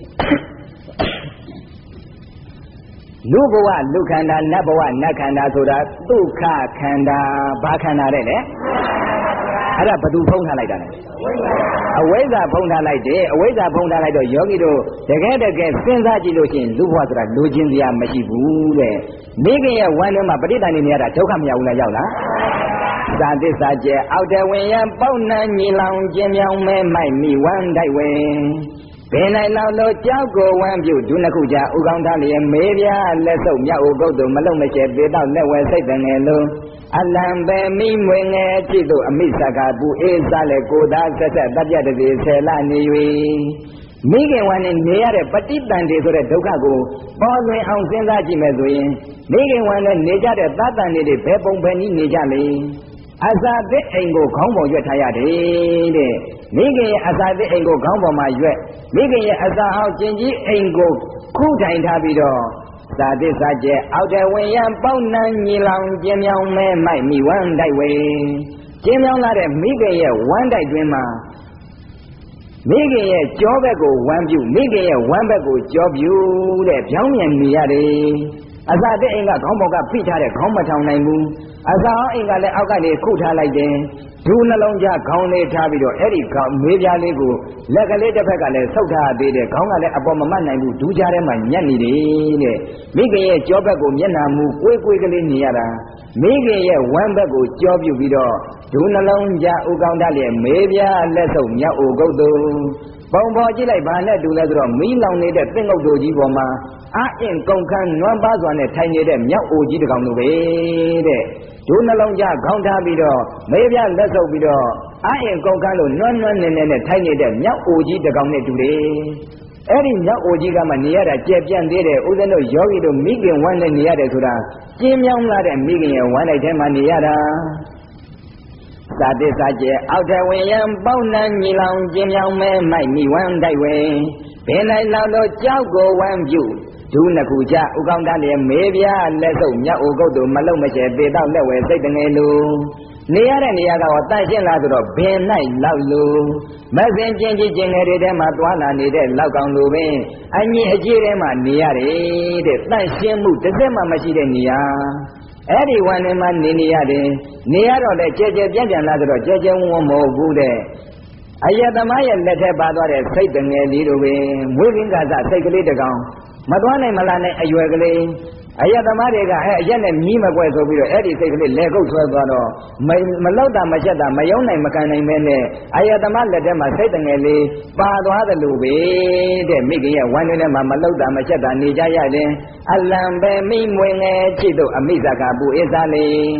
Speaker 2: လူဘဝလူခန္ဓာနတ်ဘဝနတ်ခန္ဓာဆိုတာဒုက္ခခန္ဓာဘာခန္ဓာတဲ့လေအဲ့ဒါဘယ်သူဖုံးထားလိုက်တာလဲအဝိဇ္ဇာဖုံးထားလိုက်တယ်အဝိဇ္ဇာဖုံးထားလိုက်တော့ယောဂီတို့တကယ်တကယ်စဉ်းစားကြည့်လို့ရှိရင်လူဘဝဆိုတာလူချင်းစရာမရှိဘူးတဲ့မိခင်ရဲ့ဝမ်းထဲမှာပဋိသန္ဓေနေရတာဒုက္ခမရဘူးလားရောက်လားသာသစ္စာကျဲအောက်တဝင်ရပေါက်နှံညီလောင်ခြင်းမြောင်မဲမိုက်မိဝမ်းတိုက်ဝင်ဘယ်နိုင်လောက်လို့ကြောက်ကိုဝမ်းပြုဒုနှစ်ခုကြာဥကောင်းသားလျက်မေးပြလက်ဆုပ်မြောက်ဥကုတ်တို့မလုံမကျဲပေတော့လက်ဝဲစိတ်တငယ်လုံးအလံပဲမိမွေငယ်ဖြစ်တို့အမိစကားပူအေးစားလေကိုသားဆက်ဆက်တပ်ပြတည်းဆယ်လနေ၍မိခင်ဝမ်းနဲ့နေရတဲ့ပဋိသန္ဓေဆိုတဲ့ဒုက္ခကိုပေါ်လွင်အောင်စဉ်းစားကြည့်မယ်ဆိုရင်မိခင်ဝမ်းနဲ့နေကြတဲ့သတ္တန်တွေဘယ်ပုံဘယ်နည်းနေကြလဲအစာသစ်အိမ်ကိုခေါင်းပေါ်ရွက်ထားရတယ်တဲ့မိခင်ရဲ့အစာသစ်အိမ်ကိုခေါင်းပေါ်မှာရွက်မိခင်ရဲ့အစာဟောင်းကျင်ကြီးအိမ်ကိုခုထိုင်ထားပြီးတော့သာသစ္စာကျဲအောက်တဲ့ဝင်ရပေါက်နှံညီလောင်ကျင်းမြောင်မဲမိုက်မိဝမ်းတိုက်ဝေကျင်းမြောင်လာတဲ့မိခင်ရဲ့ဝမ်းတိုက်တွင်မှာမိခင်ရဲ့ကြောဘက်ကိုဝမ်းပြုမိခင်ရဲ့ဝမ်းဘက်ကိုကြောပြုတဲ့ပြောင်းပြန်နေရတယ်အစာတဲ့အိမ်ကခေါင်းပေါ်ကဖိထားတဲ့ခေါင်းမထောင်နိုင်ဘူးအစာအိမ်ကလည်းအောက်ကနေခုထားလိုက်တယ်ဒူးနှလုံးကြားခေါင်းလေးထားပြီးတော့အဲ့ဒီခေါင်းမေးပြားလေးကိုလက်ကလေးတစ်ဖက်ကလည်းဆုပ်ထားသေးတယ်ခေါင်းကလည်းအပေါ်မမတ်နိုင်ဘူးဒူးကြားထဲမှာညက်နေတယ်တဲ့မိခင်ရဲ့ကြောဘက်ကိုမျက်နှာမူကိုယ်ကိုယ်ကလေးနေရတာမိခင်ရဲ့ဝမ်းဘက်ကိုကြောပြုပြီးတော့ဒူးနှလုံးကြားဥကောင်းတတ်လည်းမေးပြားလက်ဆုပ်မြောက်ဥကုတ်တို့ပုံပေါ်ကြည့်လိုက်ဘာနဲ့တူလဲဆိုတော့မီးလောင်နေတဲ့သင်္ကုတ်တို့ကြီးပေါ်မှာအအင်ကုန်ခန်းနွမ်းပါးစွာနဲ့ထိုင်နေတဲ့မြောက်အိုကြီးတကောင်တို့ပဲတဲ့ဒုနှလုံးကြားခေါင်းထားပြီးတော့မေးပြလက်ဆုပ်ပြီးတော့အအင်ကုန်ခန်းလို့နွမ်းနွမ်းနေနေနဲ့ထိုင်နေတဲ့မြောက်အိုကြီးတကောင်နဲ့တူတယ်အဲ့ဒီမြောက်အိုကြီးကမှနေရတာကြဲပြန့်သေးတယ်ဦးဇင်းတို့ယောဂီတို့မိခင်ဝမ်းနဲ့နေရတယ်ဆိုတာကျင်းမြောင်းလာတဲ့မိခင်ရဲ့ဝမ်းလိုက်ထဲမှာနေရတာသာသစ္စာကျဲအောက်ထဝင်ရန်ပေါက်နှံညီလောင်ကျင်းမြောင်မဲမိုက်မိဝမ်းတိုက်ဝင်ဘယ်နိုင်လောက်လို့ကြောက်ကိုဝမ်းပြုဒူးနှစ်ခုကြဥကောင်းတန်းလည်းမေးပြလက်ဆုပ်မြောက်အိုကုတ်တို့မလုံမကျဲပေတော့လက်ဝဲစိတ်တငယ်လိုနေရတဲ့နေရာကတော့တန့်ရှင်းလာဆိုတော့ဘယ်နိုင်လောက်လို့မစင်ချင်းချင်းချင်းငယ်တွေထဲမှာသွားလာနေတဲ့လောက်ကောင်လိုပင်အညီအကျေးထဲမှာနေရတယ်တဲ့တန့်ရှင်းမှုတစ်စက်မှမရှိတဲ့နေရာအဲ့ဒီဝန်ထဲမှာနေနေရတယ်နေရတော့လေကြဲကြဲပြန့်ပြန့်လာဆိုတော့ကြဲကြဲဝန်းဝန်းမဟုတ်ဘူးတဲ့အယတမရဲ့လက်ထက်ပါသွားတဲ့စိတ်တငယ်လေးတို့ပင်မွေးရင်းကစားစိတ်ကလေးတကောင်မသွားနိုင်မလာနိုင်အရွယ်ကလေးအယတမတွေကအဲအရက်နဲ့မြီးမကွဲဆိုပြီးတော့အဲ့ဒီစိတ်ကလေးလေကုတ်ဆွဲသွားတော့မလောက်တာမချက်တာမယုံနိုင်မကန်နိုင်မဲနဲ့အယတမလက်ထဲမှာစိတ်တငယ်လေးပါသွားတယ်လို့ပဲတဲ့မိခင်ရဲ့ဝမ်းထဲမှာမလောက်တာမချက်တာနေကြရရင်အလံပဲမိမွေငယ်ချစ်တို့အမိဇကာပူအေးစားလေး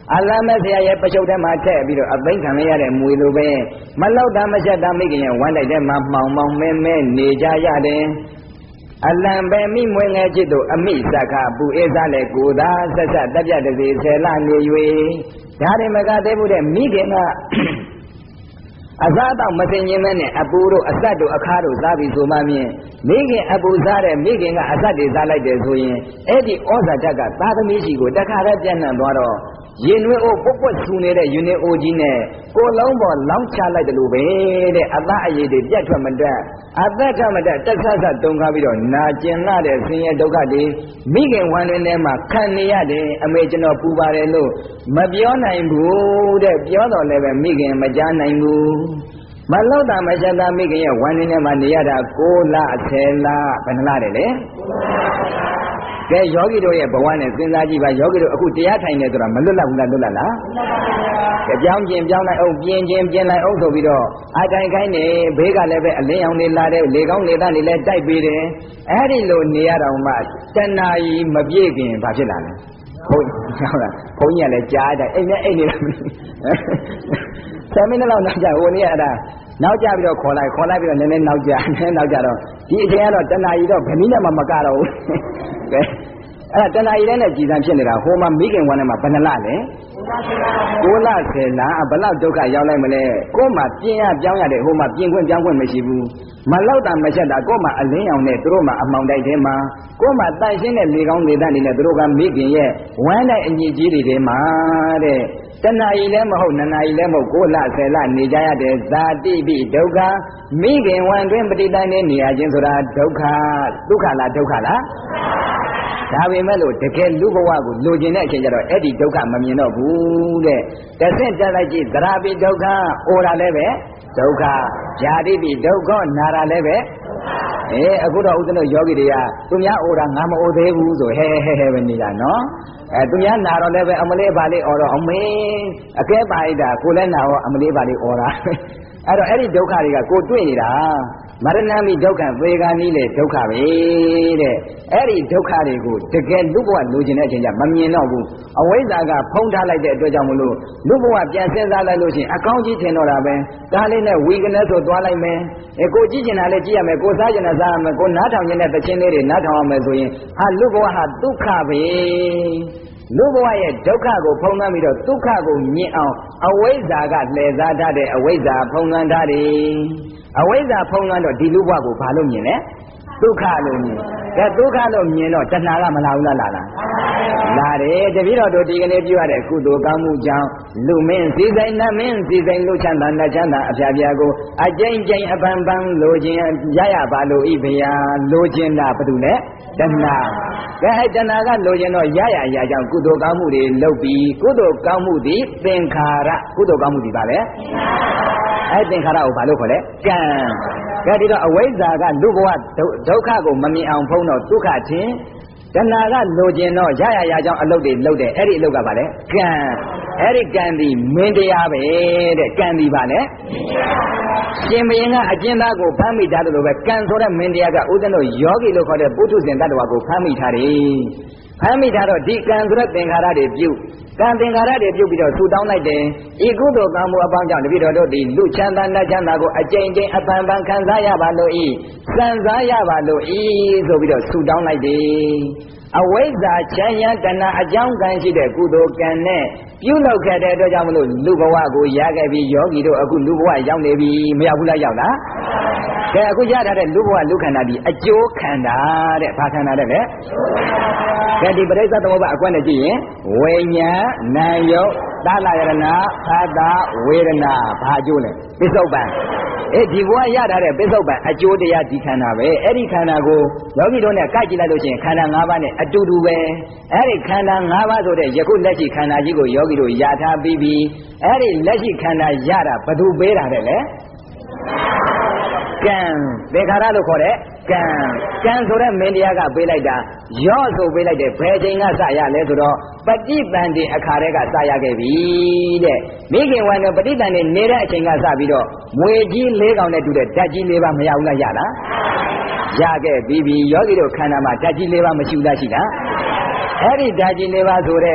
Speaker 2: အလမဆရာရဲ့ပချုပ်ထဲမှာထည့်ပြီးတော့အသိခံရတဲ့မွေလိုပဲမလောက်တာမချက်တာမိခင်ရဲ့ဝမ်းတိုက်ထဲမှာမှောင်မှောင်မဲမဲနေကြရတယ်အလံပဲမိမွေငယ်ချစ်တို့အမိစခပူအေးစားလေကိုသာဆက်ဆက်တက်ပြတစီဆယ်လနေ၍ဒါတွေမကသေးဘူးတဲ့မိခင်ကအစားတော့မသိရင်နဲ့အပူတို့အဆက်တို့အခါတို့စားပြီးဆိုမှမြင်မိခင်အပူစားတဲ့မိခင်ကအဆက်တွေစားလိုက်တယ်ဆိုရင်အဲ့ဒီဩဇာဓာတ်ကသာသမီရှိကိုတခါတည်းပြန့်နှံ့သွားတော့ရင်ွေးအိုးပုတ်ပွက်ဆူနေတဲ့ယူနေအိုကြီးနဲ့ကိုလုံးပေါ်လောင်းချလိုက်တယ်လို့ပဲတဲ့အသားအရည်တွေပြတ်ထွက်မတတ်အသက်ထွက်မတတ်တက်ဆဆတုံခါပြီးတော့နာကျင်လာတဲ့ဆင်းရဲဒုက္ခတွေမိခင်ဝမ်းတွင်ထဲမှာခံနေရတယ်အမေကျွန်တော်ပူပါတယ်လို့မပြောနိုင်ဘူးတဲ့ပြောတော့လည်းပဲမိခင်မကြားနိုင်ဘူးမလောက်တာမချက်တာမိခင်ရဲ့ဝမ်းတွင်ထဲမှာနေရတာကိုးလဆယ်လဘယ်နှလတဲ့လဲကဲယောဂီတို့ရဲ့ဘဝနဲ့စဉ်းစားကြည့်ပါယောဂီတို့အခုတရားထိုင်နေဆိုတာမလွတ်လပ်ဘူးလားလွတ်လပ်လားကဲပြောင်းကျင်ပြောင်းလိုက်အောင်ပြင်းချင်းပြင်းလိုက်အောင်ဆိုပြီးတော့အတိုင်ခိုင်းနေဘေးကလည်းပဲအလင်းရောင်နေလာတဲ့လေကောင်းလေသားနေလဲတိုက်ပေးတယ်အဲ့ဒီလိုနေရတော့မှတဏှာကြီးမပြည့်ခင်ဘာဖြစ်လာလဲဘုန်းဟုတ်လားဘုန်းကြီးကလည်းကြားတယ်အိမ်နဲ့အိမ်နေလားမသိဆယ်မိနစ်လောက်နောက်ကြဟိုနေ့အဲ့ဒါနောက်ကြပြီးတော့ခေါ်လိုက်ခေါ်လိုက်ပြီးတော့နည်းနည်းနောက်ကြနည်းနည်းနောက်ကြတော့ဒီအချိန်ကတော့တဏှာကြီးတော့ဗမီးနဲ့မှမကတော့ဘူးကဲအဲ့ဒါတဏှာကြီးနဲ့ကြည်စံဖြစ်နေတာဟိုမှာမိခင်ဝမ်းထဲမှာဘယ်နှလလဲကိုးလဆယ်လဘယ်လောက်ဒုက္ခရောက်လိုက်မလဲကို့မှာပြင်းရပြောင်းရတယ်ဟိုမှာပြင်းခွင့်ပြောင်းခွင့်မရှိဘူးမလောက်တာမချက်တာကို့မှာအလင်းရောင်နဲ့သူတို့မှာအမှောင်တိုက်ထဲမှာကို့မှာတန့်ရှင်းတဲ့လေကောင်းလေသန့်နေနဲ့သူတို့ကမိခင်ရဲ့ဝမ်းတဲ့အညစ်အကြေးတွေထဲမှာတဲ့တဏှာကြီးလည်းမဟုတ်နဏှာကြီးလည်းမဟုတ်ကိုးလဆယ်လနေကြရတဲ့ဇာတိပိဒုက္ခမိခင်ဝမ်းတွင်ပဋိသန္ဓေနေရခြင်းဆိုတာဒုက္ခဒုက္ခလားဒုက္ခလားဒါပေမဲ့လို့တကယ်လူဘဝကိုလိုချင်တဲ့အချိန်ကျတော့အဲ့ဒီဒုက္ခမမြင်တော့ဘူးတဲ့တဆင့်တက်လိုက်ကြည့်သရပိဒုက္ခအိုတာလည်းပဲဒုက္ခဇာတိပိဒုက္ခနာတာလည်းပဲအေးအခုတော့ဥဒ္ဒနယောဂီတွေကသူများအိုတာငါမအိုသေးဘူးဆိုဟဲဟဲဟဲပဲနေတာနော်အဲသူများနာတော့လည်းပဲအမလေးပါလေးအော်တော့အမေအကဲပါလိုက်တာကိုလည်းနာတော့အမလေးပါလေးအော်တာအဲ့တော့အဲ့ဒီဒုက္ခတွေကကိုတွေ့နေတာမရဏမိဒုက္ခသေဂာနီးလေဒုက္ခပဲတဲ့အဲ့ဒီဒုက္ခတွေကိုတကယ်လူဘဝလိုချင်တဲ့အချိန်ကျမမြင်တော့ဘူးအဝိဇ္ဇာကဖုံးထားလိုက်တဲ့အတွက်ကြောင့်မလို့လူဘဝပြန်စဉ်းစားလိုက်လို့ရှိရင်အကောင်းကြီးထင်တော့တာပဲဒါလေးနဲ့ဝီကနေဆိုသွားလိုက်မယ်အဲကိုကြည့်ကျင်တာလည်းကြည့်ရမယ်ကိုစားကျင်တာစားရမယ်ကိုနားထောင်ကျင်တဲ့သချင်းလေးတွေနားထောင်ရမယ်ဆိုရင်ဟာလူဘဝဟာဒုက္ခပဲလူဘဝရဲ့ဒုက္ခကိုဖုံးနှံပြီးတော့ဒုက္ခကိုမြင်အောင်အဝိဇ္ဇာကလှည့်စားတတ်တဲ့အဝိဇ္ဇာဖုံးနှံထားတယ်အဝိဇ္ဇာဖုံးနှံတော့ဒီလူဘဝကိုဘာလို့မြင်လဲဒုက္ခလို့မြင်ကဲဒုက္ခလို့မြင်တော့တဏှာကမလာဘူးလားလာလားလာတယ်တပည့်တော်တို့ဒီကနေ့ပြုရတဲ့ကုသိုလ်ကောင်းမှုကြောင့်လူမင်းစည်းစိမ်နတ်မင်းစည်းစိမ်လူချမ်းသာနတ်ချမ်းသာအဖျားဖျားကိုအကျဉ်းကျဉ်းအပန်းပန်းလိုခြင်းရရပါလို့ဤဗျာလိုခြင်းတာဘာလို့လဲတဏှာကဲအဲ့တဏှာကလိုခြင်းတော့ရရရကြောင့်ကုသိုလ်ကောင်းမှုတွေလုပ်ပြီးကုသိုလ်ကောင်းမှုသည်သင်္ခါရကုသိုလ်ကောင်းမှုဒီပါလေအဲ့သင်္ခါရကိုဘာလို့ခေါ်လဲကံကဲဒီတော့အဝိဇ္ဇာကလူဘဝဒုက္ခကိုမမြင်အောင်ဖုံးတော့ဒုက္ခချင်းတဏှာကလိုချင်တော့ရရရကြောင်းအလုပ်တွေလုပ်တယ်အဲ့ဒီအလုပ်ကပါလေကံအဲ့ဒီကံဒီမင်းတရားပဲတဲ့ကံဒီပါလေရှင်ဘုရင်ကအကျဉ်းသားကိုဖမ်းမိထားတယ်လို့ပဲကံဆိုတဲ့မင်းတရားကဥဒ္ဒနတို့ယောဂီလို့ခေါ်တဲ့ပုထုဇဉ်တ attva ကိုဖမ်းမိထားတယ်ဖမ်းမိထားတော့ဒီကံဆိုတဲ့သင်္ခါရတွေပြုကံသင်္ခါရတွေပြုတ်ပြီးတော့ထူတောင်းလိုက်တယ်ဤကုသိုလ်ကောင်းမှုအပေါင်းကြောင့်တပည့်တော်တို့ဒီလူချမ်းသာနတ်ချမ်းသာကိုအကျဉ်းချင်းအပန်ပန်ခံစားရပါလို့ဤစံစားရပါလို့ဤဆိုပြီးတော့ထူတောင်းလိုက်တယ်အဝိဇ္ဇာချမ်းရတဏှာအကြောင်းကံရှိတဲ့ကုသိုလ်ကံနဲ့ပြုလုပ်ခဲ့တဲ့အတွက်ကြောင့်မလို့လူဘဝကိုရခဲ့ပြီးယောဂီတို့အခုလူဘဝရောက်နေပြီမရောက်ဘူးလားရောက်လားကဲအခုရထားတဲ့လူဘဝလူခန္ဓာဒီအကျိုးခန္ဓာတဲ့ဘာခန္ဓာတဲ့လဲကဲဒီပရိစ္ဆေသမုပ္ပါအကွက်နဲ့ကြည့်ရင်ဝိညာဉ်နာယုတ်သလယရဏဖတ်တာဝေဒနာဘာအကျိုးလဲပစ္စုပန်အေးဒီဘဝရထားတဲ့ပစ္စုပန်အကျိုးတရားဒီခန္ဓာပဲအဲ့ဒီခန္ဓာကိုယောဂီတို့နဲ့ကြိုက်ကြည့်လိုက်လို့ရှိရင်ခန္ဓာ၅ပါးနဲ့အတူတူပဲအဲ့ဒီခန္ဓာ၅ပါးဆိုတဲ့ယခုလက်ရှိခန္ဓာကြီးကိုယောဂီတို့ရထားပြီးပြီအဲ့ဒီလက်ရှိခန္ဓာရတာဘယ်သူပေးတာတဲ့လဲကံသေခါရလို့ခေါ်တဲ့ကံကံဆိုတဲ့မင်းတရားကပေးလိုက်တာရော့ဆိုပေးလိုက်တယ်ဘယ်ချိန်ကစရလဲဆိုတော့ပฏิပန်တိအခါတည်းကစရခဲ့ပြီတဲ့မိခင်ဝမ်းနဲ့ပฏิပန်တိနေတဲ့အချိန်ကစပြီးတော့မွေကြီးလေးကောင်နဲ့တူတဲ့ဓာတ်ကြီးလေးပါမရဘူးလားရလားရခဲ့ပြီးပြီယောဂီတို့ခန္ဓာမှာဓာတ်ကြီးလေးပါမရှိဘူးလားရှိလားအဲ့ဒီဓာတ်ကြီးလေးပါဆိုတဲ့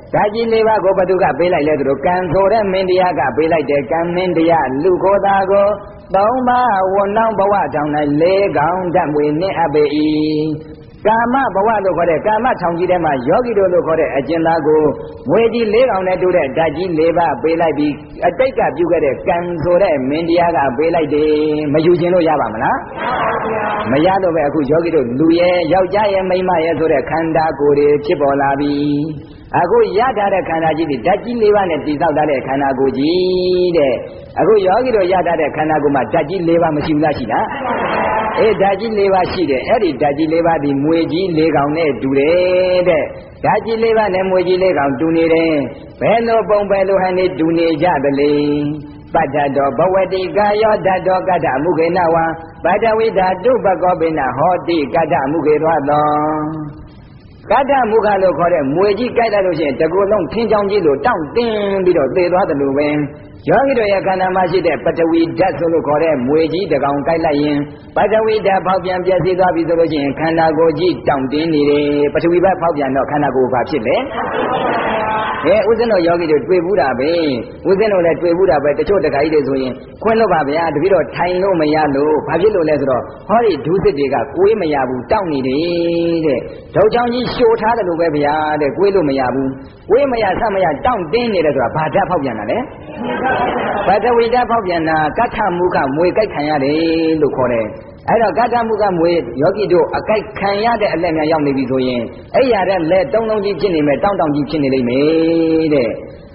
Speaker 2: ဒါကြီးလေးပါးကိုဘသူကပေးလိုက်လဲသူတို့ကံဆိုတဲ့မင်းတရားကပေးလိုက်တယ်ကံမင်းတရားလူကိုယ်သားကိုသုံးပါးဝန်နှောင်းဘဝတောင်၌လေးကောင်ဓာတ်မွေနှင့်အပ်ပေ၏ကာမဘဝလို့ခေါ်တဲ့ကာမထောင်ကြီးထဲမှာယောဂီတို့လို့ခေါ်တဲ့အကျဉ်းသားကိုငွေကြီးလေးကောင်နဲ့တူတဲ့ဓာတ်ကြီးလေးပါးပေးလိုက်ပြီးအတိတ်ကပြုခဲ့တဲ့ကံဆိုတဲ့မင်းတရားကပေးလိုက်တယ်မယူခြင်းလို့ရပါမလားမရတော့ပဲအခုယောဂီတို့လူရဲ့ယောက်ျားရဲ့မိန်းမရဲ့ဆိုတဲ့ခန္ဓာကိုယ်တွေဖြစ်ပေါ်လာပြီအခုရထားတဲ့ခန္ဓာကြီးတွေဓာတ်ကြီးလေးပါးနဲ့တည်ဆောက်ထားတဲ့ခန္ဓာကိုယ်ကြီးတဲ့အခုယောဂီတို့ရထားတဲ့ခန္ဓာကိုယ်မှာဓာတ်ကြီးလေးပါးမရှိဘူးလားရှိလားအေးဓာတ်ကြီးလေးပါးရှိတယ်အဲ့ဒီဓာတ်ကြီးလေးပါးဒီမွေကြီးလေးကောင်နဲ့တူတယ်တဲ့ဓာတ်ကြီးလေးပါးနဲ့မွေကြီးလေးကောင်တူနေတယ်ဘယ်လိုပုံပဲလိုဟန်နေတူနေကြသလဲပတ္ထတောဘဝတိကာယောဓာတ်တော်ကတ္တမုခေနဝံပတ္ထဝိဓာတုပကောပိနဟောတိကတ္တမုခေသောတောကတ္တမုခလို့ခေါ်တဲ့မွေကြီးကြိုက်လိုက်လို့ရှိရင်တကူလုံးထင်းချောင်းကြီးလိုတောင့်တင်းပြီးတော့သေသွားတယ်လို့ပဲယောဂီတို့ရဲ့ခန္ဓာမှာရှိတဲ့ပထဝီဓာတ်ဆိုလို့ခေါ်တဲ့မွေကြီးတကောင်ကြိုက်လိုက်ရင်ပထဝီဓာတ်ဖောက်ပြန်ပြည့်စည်သွားပြီဆိုလို့ရှိရင်ခန္ဓာကိုယ်ကြီးတောင့်တင်းနေတယ်ပထဝီဘက်ဖောက်ပြန်တော့ခန္ဓာကိုယ်ဘာဖြစ်လဲအဲဥစဉ်တော်ယောဂီတို့တွေ့ဘူးတာပဲဥစဉ်တော်လည်းတွေ့ဘူးတာပဲတချို့တခါကြီးတွေဆိုရင်ခွင့်လို့ပါဗျာတပည့်တော်ထိုင်လို့မရလို့ဘာဖြစ်လို့လဲဆိုတော့ဟောဒီဒုစစ်တွေကကိုယ်မရဘူးတောင့်နေတယ်တဲ့ဒုတ်ချောင်းကြီးရှို့ထားတယ်လို့ပဲဗျာတဲ့ကိုယ်လို့မရဘူးကိုယ်မရဆက်မရတောင့်တင်းနေတယ်ဆိုတာဘာဓာတ်ဖောက်ပြန်တာလဲပထဝီဓာတ်ဖောက်ပြန်တာကဋ္ဌမုခမွေကြိုက်ခံရတယ်လို့ခေါ်တယ်အဲ့တော့ကဋ္ဌမုခမွေယောဂီတို့အကြိုက်ခံရတဲ့အလက်များရောက်နေပြီဆိုရင်အဲ့ရတဲ့လက်တုံးလုံးကြီးဖြစ်နေမယ်တောင့်တောင့်ကြီးဖြစ်နေလိမ့်မယ်တဲ့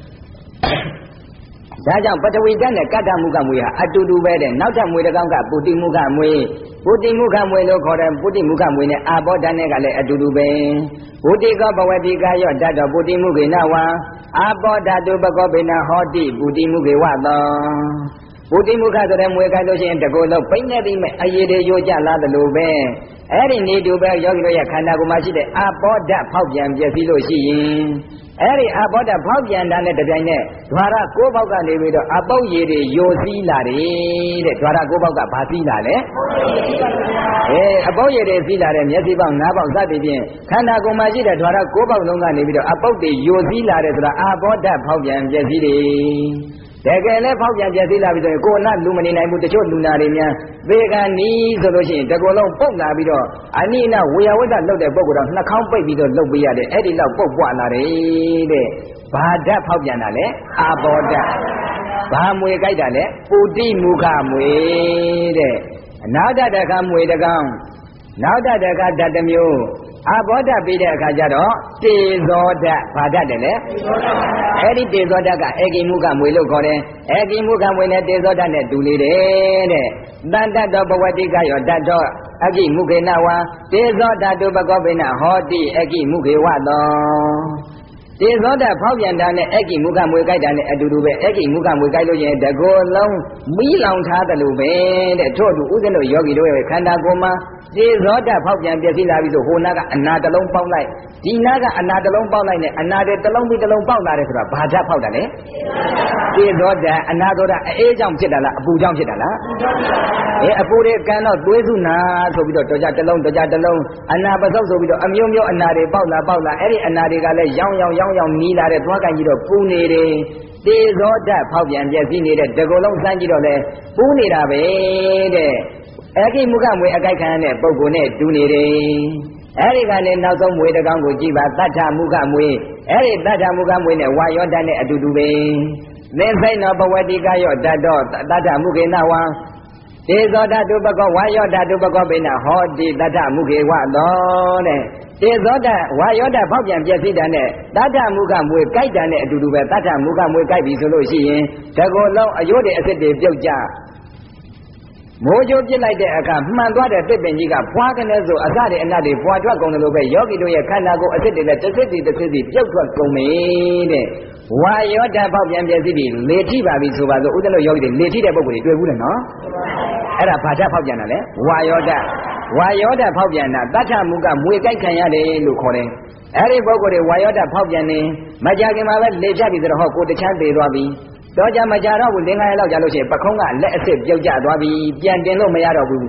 Speaker 2: ဒါကြောင့်ပထဝီဓာတ်နဲ့ကဋ္ဌမုခမွေဟာအတူတူပဲတဲ့နောက်ထပ်မွေတစ်ကောင်ကပုတိမုခမွေပုတိမုခမွေလို့ခေါ်တဲ့ပုတိမုခမွေနဲ့အာဘောဓာတ်နဲ့ကလည်းအတူတူပဲပုတိကောဘဝတိကာယောဓာတ်တော်ပုတိမုခေနဝံအာဘောဓာတုပကောပိနဟောတိပုတိမုခေဝတောပုတိမုခဆိုတဲ့မွေခိုင်းလို့ရှိရင်တကောလုံးပိနေပြီးမဲ့အရေးတွေရိုးကြလာသလိုပဲအဲ့ဒီနေတူပဲယောဂီတို့ရဲ့ခန္ဓာကိုယ်မှာရှိတဲ့အာဘောဓာတ်ဖောက်ပြန်ပြည့်စည်လို့ရှိရင်အဲ့ဒီအာဘောဓာတ်ဖောက်ပြန်တာနဲ့တပြိုင်နက်ဓွာရကိုးပေါက်ကနေပြီးတော့အပုပ်ရည်တွေယိုစီးလာတယ်တဲ့ဓွာရကိုးပေါက်ကဘာစီးလာလဲအေးအပုပ်ရည်တွေစီးလာတဲ့မျက်စိပေါက်နားပေါက်စသည်ဖြင့်ခန္ဓာကိုယ်မှာရှိတဲ့ဓွာရကိုးပေါက်လုံးကနေပြီးတော့အပုပ်တွေယိုစီးလာတယ်ဆိုတာအာဘောဓာတ်ဖောက်ပြန်ပြည့်စည်တယ်တကယ်လည်းဖောက်ပြန်ပြည့်စည်လာပြီဆိုရင်ကိုယ်နဲ့လူမနေနိုင်ဘူးတချို့လူနာတွေများသေကနီးဆိုလို့ရှိရင်တကောလုံးပုတ်လာပြီးတော့အနိနာဝေယဝတ္တလှုပ်တဲ့ပုဂ္ဂိုလ်တော့နှာခေါင်းပိတ်ပြီးတော့လှုပ်ပေးရတယ်အဲ့ဒီလောက်ပုတ်ပွားလာတယ်တဲ့ဘာဓာတ်ဖောက်ပြန်တာလဲအာဘောဓာတ်ဘာမွေကြိုက်တာလဲပုတိမုခမွေတဲ့အနာဓာတကမွေတကောင်နောက်ဓာတကဓာတ်တစ်မျိုးအာဘောဓာတ်ပြီးတဲ့အခါကျတော့တေဇောဓာတ်ဘာဓာတ်တယ်လဲအဲ့ဒီတေဇောဓာတ်ကအေကိမုခမွေလို့ခေါ်တယ်အေကိမုခမွေနဲ့တေဇောဓာတ်နဲ့တူနေတယ်တဲ့တန်တတ်တော်ဘဝတိကရောဓာတ်တော်အကိမုခေနဝံတေဇောဓာတုပကောပိနဟောတိအကိမုခေဝတောတေဇောဓာတ်ဖောက်ပြန်တာနဲ့အကိမုခမွေကြိုက်တာနဲ့အတူတူပဲအကိမုခမွေကြိုက်လို့ရင်တကောလုံးမီးလောင်ထားတယ်လို့ပဲတဲ့ထို့အတူဥစဉ်တို့ယောဂီတို့ရဲ့ခန္ဓာကိုယ်မှာတေဇောဓာတ်ဖောက်ပြန်ပြည့်စည်လာပြီဆိုဟိုနာကအနာတစ်လုံးပေါက်လိုက်ဒီနာကအနာတစ်လုံးပေါက်လိုက်နဲ့အနာတွေတစ်လုံးပြီးတစ်လုံးပေါက်လာတယ်ဆိုတာဘာဓာတ်ဖောက်တာလဲတေဇောဓာတ်အနာသောဓာတ်အေးကြောင့်ဖြစ်တာလားအပူကြောင့်ဖြစ်တာလားအဲအပူတွေကန်တော့သွေးစုနာဆိုပြီးတော့တော်ကြတစ်လုံးတော်ကြတစ်လုံးအနာပစုပ်ဆိုပြီးတော့အမျိုးမျိုးအနာတွေပေါက်လာပေါက်လာအဲ့ဒီအနာတွေကလည်းရောင်းရောင်းရောင်းရောင်းနီးလာတဲ့သွားကန်ကြီးတော့ပူနေတယ်တေဇောဓာတ်ဖောက်ပြန်ပြည့်စည်နေတဲ့တကောလုံးစမ်းကြည့်တော့လဲပူနေတာပဲတဲ့အကိမုခမွေအကြိုက်ခံရတဲ့ပုဂ္ဂိုလ်နဲ့တူနေတယ်အဲ့ဒီကလည်းနောက်ဆုံးမွေတစ်ကောင်ကိုကြည့်ပါတတ္ထမုခမွေအဲ့ဒီတတ္ထမုခမွေနဲ့ဝါယောဓာတ်နဲ့အတူတူပဲသင်္ဆိုင်တော်ဘဝတိကရောဓာတ်တော်တတ္ထမုခေနဝံတေဇောဓာတုပကောဝါယောဓာတုပကောပိနဟောတိတတ္ထမုခေဝတောတဲ့တေဇောဓာဝါယောဓာဖောက်ပြန်ပြည့်စည်တာနဲ့တတ္ထမုခမွေကြိုက်တာနဲ့အတူတူပဲတတ္ထမုခမွေကြိုက်ပြီဆိုလို့ရှိရင်တကောလုံးအယုဒ္ဓအစစ်တွေပြုတ်ကြမိုးကြိုးပြစ်လိုက်တဲ့အခါမှန်သွားတဲ့တစ်ပင်ကြီးကဖွာကနေဆိုအစတွေအနတ်တွေဖွာထွက်ကုန်တယ်လို့ပဲယောဂီတို့ရဲ့ခန္ဓာကိုယ်အစစ်တွေလည်းတစ်စစ်စီတစ်စစ်စီပြုတ်ထွက်ကုန်ပြီတဲ့ဝါယောဓာတ်ပေါက်ပြန်ပြည့်စည်ပြီလေထိပါပြီဆိုပါဆိုဥဒ္ဒလောယောဂီတွေလေထိတဲ့ပုဂ္ဂိုလ်တွေတွေ့ဘူးတယ်နော်အဲ့ဒါဘာဓာတ်ဖောက်ပြန်တာလဲဝါယောဓာတ်ဝါယောဓာတ်ဖောက်ပြန်တာတတ္ထမုကမွေကြိုက်ခံရတယ်လို့ခေါ်တယ်အဲ့ဒီပုဂ္ဂိုလ်တွေဝါယောဓာတ်ဖောက်ပြန်နေမကြခင်မှာပဲလေဖြတ်ပြီဆိုတော့ဟောကိုယ်တချမ်းသေးသွားပြီတော့ကြမကြတော့ဘူးလင်္ကာရလောက်ကြလို့ရှိရင်ပခုံးကလက်အစ်စ်ပြုတ်ကျသွားပြီပြန်တင်လို့မရတော့ဘူး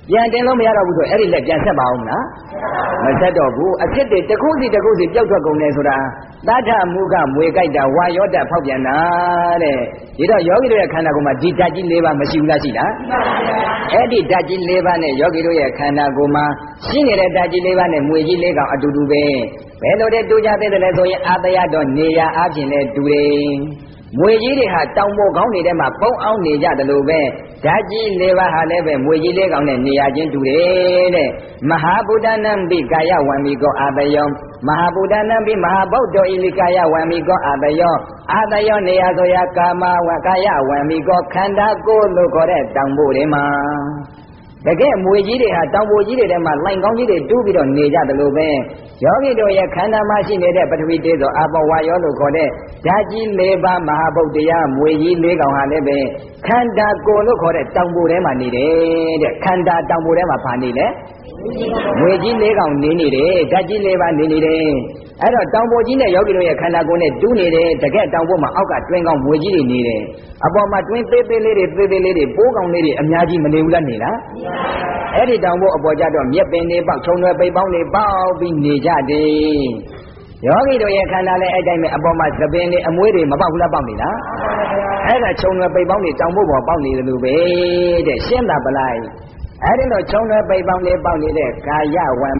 Speaker 2: ပြန်တင်လို့မရတော့ဘူးဆိုအဲ့ဒီလက်ပြန်ဆက်ပါအောင်မလားမဆက်တော့ဘူးအဖြစ်တွေတစ်ခုစီတစ်ခုစီပျောက်ထွက်ကုန်တယ်ဆိုတာတထမူကမွေကြိုက်တာဝါရောတဖောက်ပြန်တာတဲ့ဒီတော့ယောဂီတို့ရဲ့ခန္ဓာကိုယ်မှာဒီဓာတ်ကြီး၄ပါးမရှိဘူးလားရှိလားအဲ့ဒီဓာတ်ကြီး၄ပါးနဲ့ယောဂီတို့ရဲ့ခန္ဓာကိုယ်မှာရှိနေတဲ့ဓာတ်ကြီး၄ပါးနဲ့မွေကြီး၄ကောင်အတူတူပဲဘယ်လိုတဲ့တူကြသေးတယ်လဲဆိုရင်အာတယတော့နေရအပြင်နဲ့တူတယ်မွေကြီးတွေဟာတောင်ပေါ်ကောင်းတွေထဲမှာပုံအောင်နေကြတယ်လို့ပဲဓာတ်ကြီး၄ပါးဟာလည်းပဲမွေကြီး၄ကောင်နဲ့နေရချင်းတူတယ်တဲ့မဟာဗုဒ္ဓနံပိကာယဝံမိကောအာတယောမဟာဗုဒ္ဓနံပိမဟာဗုဒ္ဓဣလိကာယဝံမိကောအာတယောအာတယောနေရဆိုရာကာမဝကာယဝံမိကောခန္ဓာကိုယ်လို့ခေါ်တဲ့တောင်ပေါ်တွေမှာတကယ်မွေကြီးတွေဟာတောင်ပေါ်ကြီးတွေထဲမှာလိုင်ကောင်းကြီးတွေတူးပြီးတော့နေကြတယ်လို့ပဲယောဂီတို့ရဲ့ခန္ဓာမှာရှိနေတဲ့ပထဝီတေဇောအဘောဝါယောလို့ခေါ်တဲ့ဓာတ်ကြီး၄ပါးမဟာဗုဒ္ဓရာမွေကြီး၄ကောင်ဟာလည်းပဲခန္ဓာကိုယ်လို့ခေါ်တဲ့တောင်ပေါ်ထဲမှာနေတယ်တဲ့ခန္ဓာတောင်ပေါ်ထဲမှာဘာနေလဲမွေကြီး၄ကောင်နေနေတယ်ဓာတ်ကြီး၄ပါးနေနေတယ်အဲ့တော့တောင်ပေါ်ကြီးနဲ့ယောဂီတို့ရဲ့ခန္ဓာကိုယ်နဲ့တူးနေတယ်တကယ်တောင်ပေါ်မှာအောက်ကတွင်းကောင်းမွေကြီးတွေနေတယ်အပေါ်မှာတွင်းသေးသေးလေးတွေသေးသေးလေးတွေပိုးကောင်လေးတွေအများကြီးမနေဘူးလားနေလားအဲ့ဒီတောင်ပေါ်အပေါ်ကြတော့မြက်ပင်တွေပေါက်ချုံတွေပိတ်ပေါင်းတွေပေါက်ပြီးနေကြတယ်ယောဂီတို့ရဲ့ခန္ဓာလည်းအဲ့တိုင်းပဲအပေါ်မှာသပင်တွေအမွေးတွေမပေါက်ဘူးလားပေါက်နေလားအဲ့ဒါချုံတွေပိတ်ပေါင်းတွေတောင်ပေါ်ပေါ်ပေါက်နေတယ်လို့ပဲတဲ့ရှင်းတာပလိုက်အဲ့ဒီတော့ချုံတွေပိတ်ပေါင်းတွေပေါက်နေတဲ့ကာယဝံ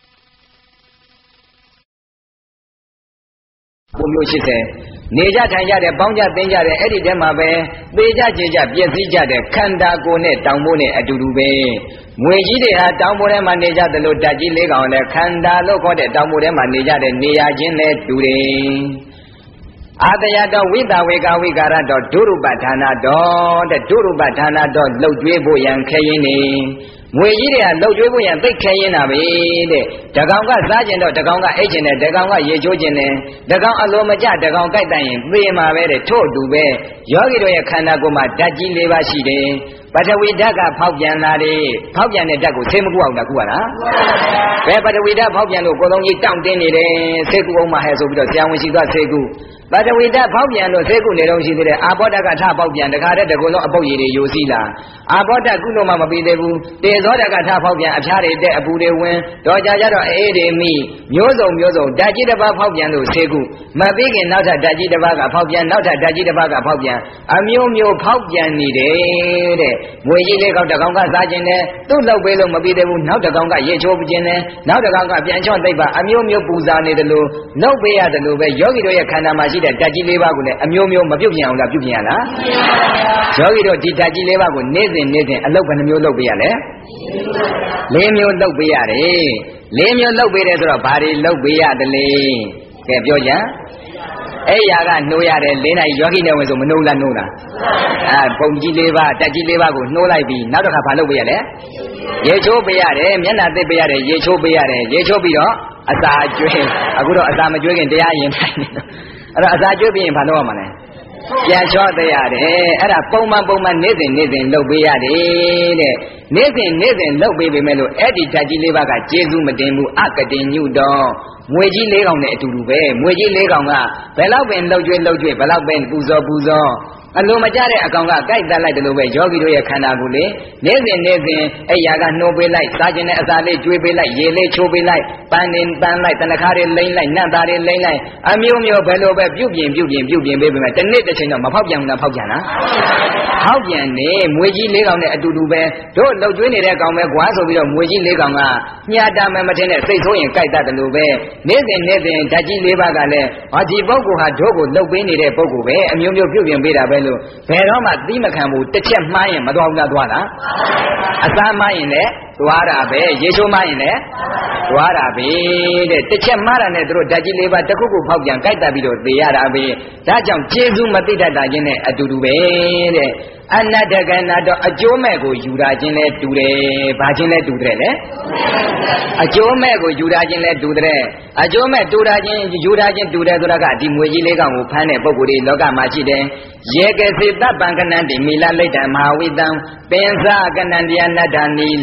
Speaker 2: ဘုမျိုးရှိတယ်နေကြထိုင်ကြတယ်ပေါင်းကြသိကြတယ်အဲ့ဒီတည်းမှာပဲသေကြကြေကြပြည့်စည်ကြတယ်ခန္ဓာကိုယ်နဲ့တောင်မိုးနဲ့အတူတူပဲငွေကြီးတွေဟာတောင်မိုးထဲမှာနေကြတယ်လို့ဓာတ်ကြီး၄ကောင်နဲ့ခန္ဓာလို့ခေါ်တဲ့တောင်မိုးထဲမှာနေကြတဲ့နေရာချင်းနဲ့တူတယ်အာတယတော်ဝိတဝေကဝိကာရတော်ဒုရုပဌာနတော်တဲ့ဒုရုပဌာနတော်လှုပ်ကြွေးဖို့ရန်ခဲရင်းနေငွေကြီးတွေကလှုပ်ကြွေးဖို့ရန်သိခဲရင်းတာပဲတဲ့တကောင်ကစားကျင်တော့တကောင်ကအိတ်ကျင်တယ်တကောင်ကရေချိုးကျင်တယ်တကောင်အလိုမကျတကောင်ကြိုက်တတ်ရင်သေမှာပဲတဲ့ထို့အတူပဲယောဂီတို့ရဲ့ခန္ဓာကိုယ်မှာဓာတ်ကြီး၄ပါးရှိတယ်ပထဝီဓာတ်ကဖောက်ပြန်လာတယ်ဖောက်ပြန်တဲ့ဓာတ်ကိုဆေးမကူအောင်တကူရလားဘယ်ပထဝီဓာတ်ဖောက်ပြန်လို့ကိုယ်လုံးကြီးတောင့်တင်းနေတယ်ဆေးကူအောင်မှဟဲ့ဆိုပြီးတော့ဆရာဝန်ရှိသွားဆေးကူပထဝီဓာတ်ဖောက်ပြန်လို့ဆေးကုနေတော့ရှိသေးတယ်အာဘောဓာတ်ကထဖောက်ပြန်တခါတည်းတကူလုံးအပုတ်ရည်တွေယိုစီးလာအာဘောဓာတ်ကုလို့မှမပြီးသေးဘူးတေဇောဓာတ်ကထဖောက်ပြန်အဖျားတွေတဲ့အပူတွေဝင်တော့ကြကြတော့အေးတွေမိမျိုးစုံမျိုးစုံဓာတ်ကြီးတစ်ပါးဖောက်ပြန်လို့ဆေးကုမပြီးခင်နောက်ထပ်ဓာတ်ကြီးတစ်ပါးကဖောက်ပြန်နောက်ထပ်ဓာတ်ကြီးတစ်ပါးကဖောက်ပြန်အမျိုးမျိုးဖောက်ပြန်နေတယ်တဲ့ငွေကြီးလေးကောက်တကောင်ကစားခြင်းနဲ့သူ့လောက်ပေးလို့မပြီးသေးဘူးနောက်တကောင်ကရေချိုးပခြင်းနဲ့နောက်တကောင်ကပြန်ချော့သိပ်ပါအမျိုးမျိုးပူဇာနေတယ်လို့လောက်ပေးရတယ်လို့ပဲယောဂီတို့ရဲ့ခန္ဓာမှာရှိတဲ့ဓာတ်ကြီးလေးပါးကိုလည်းအမျိုးမျိုးမပြုတ်ပြင်အောင်လားပြုတ်ပြင်ရလားယောဂီတို့ဒီဓာတ်ကြီးလေးပါးကိုနေ့စဉ်နေ့စဉ်အလုပ်ဘယ်နှမျိုးလုပ်ပေးရလဲလေးမျိုးလုပ်ပေးရတယ်လေးမျိုးလုပ်ပေးတယ်ဆိုတော့ဘာတွေလုပ်ပေးရတယ်လဲကဲပြောကြအဲ့ရကနှိုးရတယ်လေးနိုင်ယောဂီနဲ့ဝင်ဆိုမနှိုးလားနှိုးလားအဲပုံကြီးလေးပါဓာတ်ကြီးလေးပါကိုနှိုးလိုက်ပြီးနောက်တစ်ခါဘာလုပ်ပေးရလဲရေချိုးပေးရတယ်မျက်နှာသစ်ပေးရတယ်ရေချိုးပေးရတယ်ရေချိုးပြီးတော့အစာကျွေးအခုတော့အစာမကျွေးခင်တရားရင်ထိုင်နေတော့အဲ့တော့အစာကျွေးပြီးရင်ဘာလုပ်ရမှာလဲပြန်ချော့သေးရတယ်အဲ့ဒါပုံမှန်ပုံမှန်နေ့စဉ်နေ့စဉ်လုပ်ပေးရတယ်တဲ့နေ့စဉ်နေ့စဉ်လုပ်ပေးပေမဲ့လို့အဲ့ဒီဓာတ်ကြီးလေးပါးကကျေစုမတင်ဘူးအကတင်ညုတော့ငွေကြီး၄ကောင်နဲ့အတူတူပဲငွေကြီး၄ကောင်ကဘယ်လောက်ပင်လှုပ်ကြွေးလှုပ်ကြွေးဘယ်လောက်ပင်ပူဇော်ပူဇော်အလိုမကျတဲ့အကောင်ကကြိုက်တတ်လိုက်တယ်လို့ပဲယောဂီတို့ရဲ့ခန္ဓာကိုယ်လေနေ့စဉ်နေ့စဉ်အဲ့ရာကနှိုးပေးလိုက်စားခြင်းနဲ့အစာလေးကျွေးပေးလိုက်ရေလေးချိုးပေးလိုက်ပန်းတင်ပန်းလိုက်တဏခါတွေလိမ့်လိုက်နတ်သားတွေလိမ့်လိုက်အမျိုးမျိုးဘယ်လိုပဲပြုတ်ပြင်ပြုတ်ပြင်ပြုတ်ပြင်ပေးပေမဲ့တစ်နေ့တစ်ချိန်တော့မဖောက်ပြန်ဘူးလားဖောက်ပြန်လားဖောက်ပြန်နေမွေကြီး၄ကောင်နဲ့အတူတူပဲတို့လှုပ်ကြွေးနေတဲ့ကောင်ပဲကွာဆိုပြီးတော့မွေကြီး၄ကောင်ကညှာတာမယ်မထင်နဲ့စိတ်ဆိုးရင်ကြိုက်တတ်တယ်လို့ပဲနေ့စဉ်နေ့စဉ်ဓာတ်ကြီး၄ပါးကလည်းဟာဒီပုဂ္ဂိုလ်ဟာတို့ကိုလှုပ်ပေးနေတဲ့ပုဂ္ဂိုလ်ပဲအမျိုးမျိုးပြုတ်ပြင်ပေးတာပဲလို့ဘယ်တော့မှသီးမခံဘူးတစ်ချက်မှားရင်မသွားဘူးလားသွားလားအစားမှားရင်လည်းသွားတာပဲရေချိုးမှားရင်လည်းသွားတာပဲတဲ့တစ်ချက်မှားတာနဲ့တို့ဓာတ်ကြီး၄ပါးတစ်ခုခုဖောက်ပြန်ကြိုက်တတ်ပြီးတော့သေရတာပဲဒါကြောင့်ကျေစုမသိတတ်တာချင်းနဲ့အတူတူပဲတဲ့အနတ္တကဏတော့အကျိုးမဲ့ကိုယူတာချင်းလဲတူတယ်ဘာချင်းလဲတူတယ်လေအကျိုးမဲ့ကိုယူတာချင်းလဲတူတယ်အကျိုးမဲ့တူတာချင်းယူတာချင်းတူတယ်ဆိုတာကဒီငွေကြီးလေးကောင်ကိုဖမ်းတဲ့ပုံကိုယ်တွေလောကမှာရှိတယ်ရေကစေတပံကနန္တိမိလလိတ္တမဟာဝိတံပင်စကနန္တယနတ္တနိလောကေ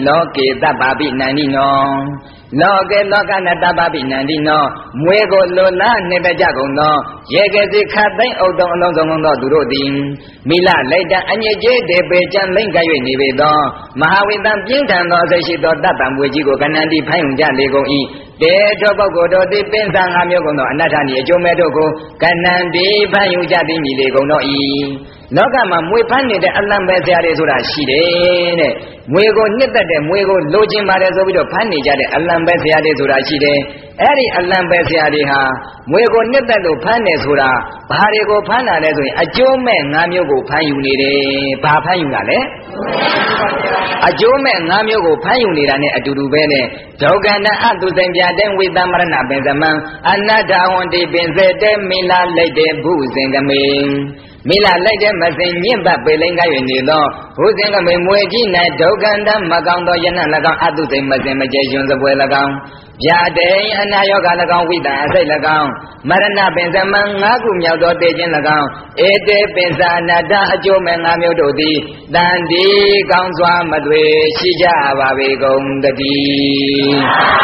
Speaker 2: တပ္ပပိနန္ဒီနောလောကေလောကနတပ္ပပိနန္ဒီနောမွေကိုလိုလားနှစ်သက်ကြကုန်သောရေကစီခတ်သိမ့်အုပ်တုံအလုံးစုံသောသူတို့သည်မိလလိုက်တအညစ်ကြေးတေပေချမ်းလိမ့်က၍နေပေသောမဟာဝိတံပြင်းထန်သောအစိရှိသောတတ္တံမွေကြီးကိုကဏ္ဍတိဖိုင်းုံကြလေကုန်၏တေထောပုဂ္ဂိုလ်တို့သည်ပင်စံငါမျိုးကုန်သောအနတ္ထနိအကျိုးမဲ့တို့ကိုကဏ္ဍတိဖိုင်းုံကြသည်မြည်လေကုန်သော၏လောကမှာမွေဖမ်းနေတဲ့အလံပဲဆရာတွေဆိုတာရှိတယ်တဲ့မွေကိုနှစ်သက်တဲ့မွေကိုလိုချင်ပါတယ်ဆိုပြီးတော့ဖမ်းနေကြတဲ့အလံပဲဆရာတွေဆိုတာရှိတယ်အဲ့ဒီအလံပဲဆရာတွေဟာမွေကိုနှစ်သက်လို့ဖမ်းတယ်ဆိုတာဘာတွေကိုဖမ်းတာလဲဆိုရင်အကျိုးမဲ့ငါးမျိုးကိုဖမ်းယူနေတယ်ဘာဖမ်းယူတာလဲအကျိုးမဲ့ငါးမျိုးကိုဖမ်းယူနေတာနဲ့အတူတူပဲနဲ့ဒုက္ခန္တအတုစိံပြတဲ့ဝိသမရဏပင်သမံအနတ္တဝန္တိပင်စေတဲ့မိလာလိုက်တဲ့ဘုဇင်ကမေမိလာလိုက်တဲ့မစင်ညင့်ပတ်ပေလိန်က၍နေသောဘုဇင်ကမေမွေကြီး၌ဒုက္ခန္တမကောင်းသောယန၎င်းအတုစိံမစင်မကျယွန်စပွဲ၎င်းဗျာတိအနာယောဂ၎င်းဝိတံအစိတ်၎င်းမရဏပင်သမံငါးခုမြောက်သောတေခြင်း၎င်းဧတေပင်စာအနတ္တအကျိုးမဲ့ငါးမျိုးတို့သည်တန်ဒီကောင်းစွာမသွေရှိကြပါပေကုန်တည်း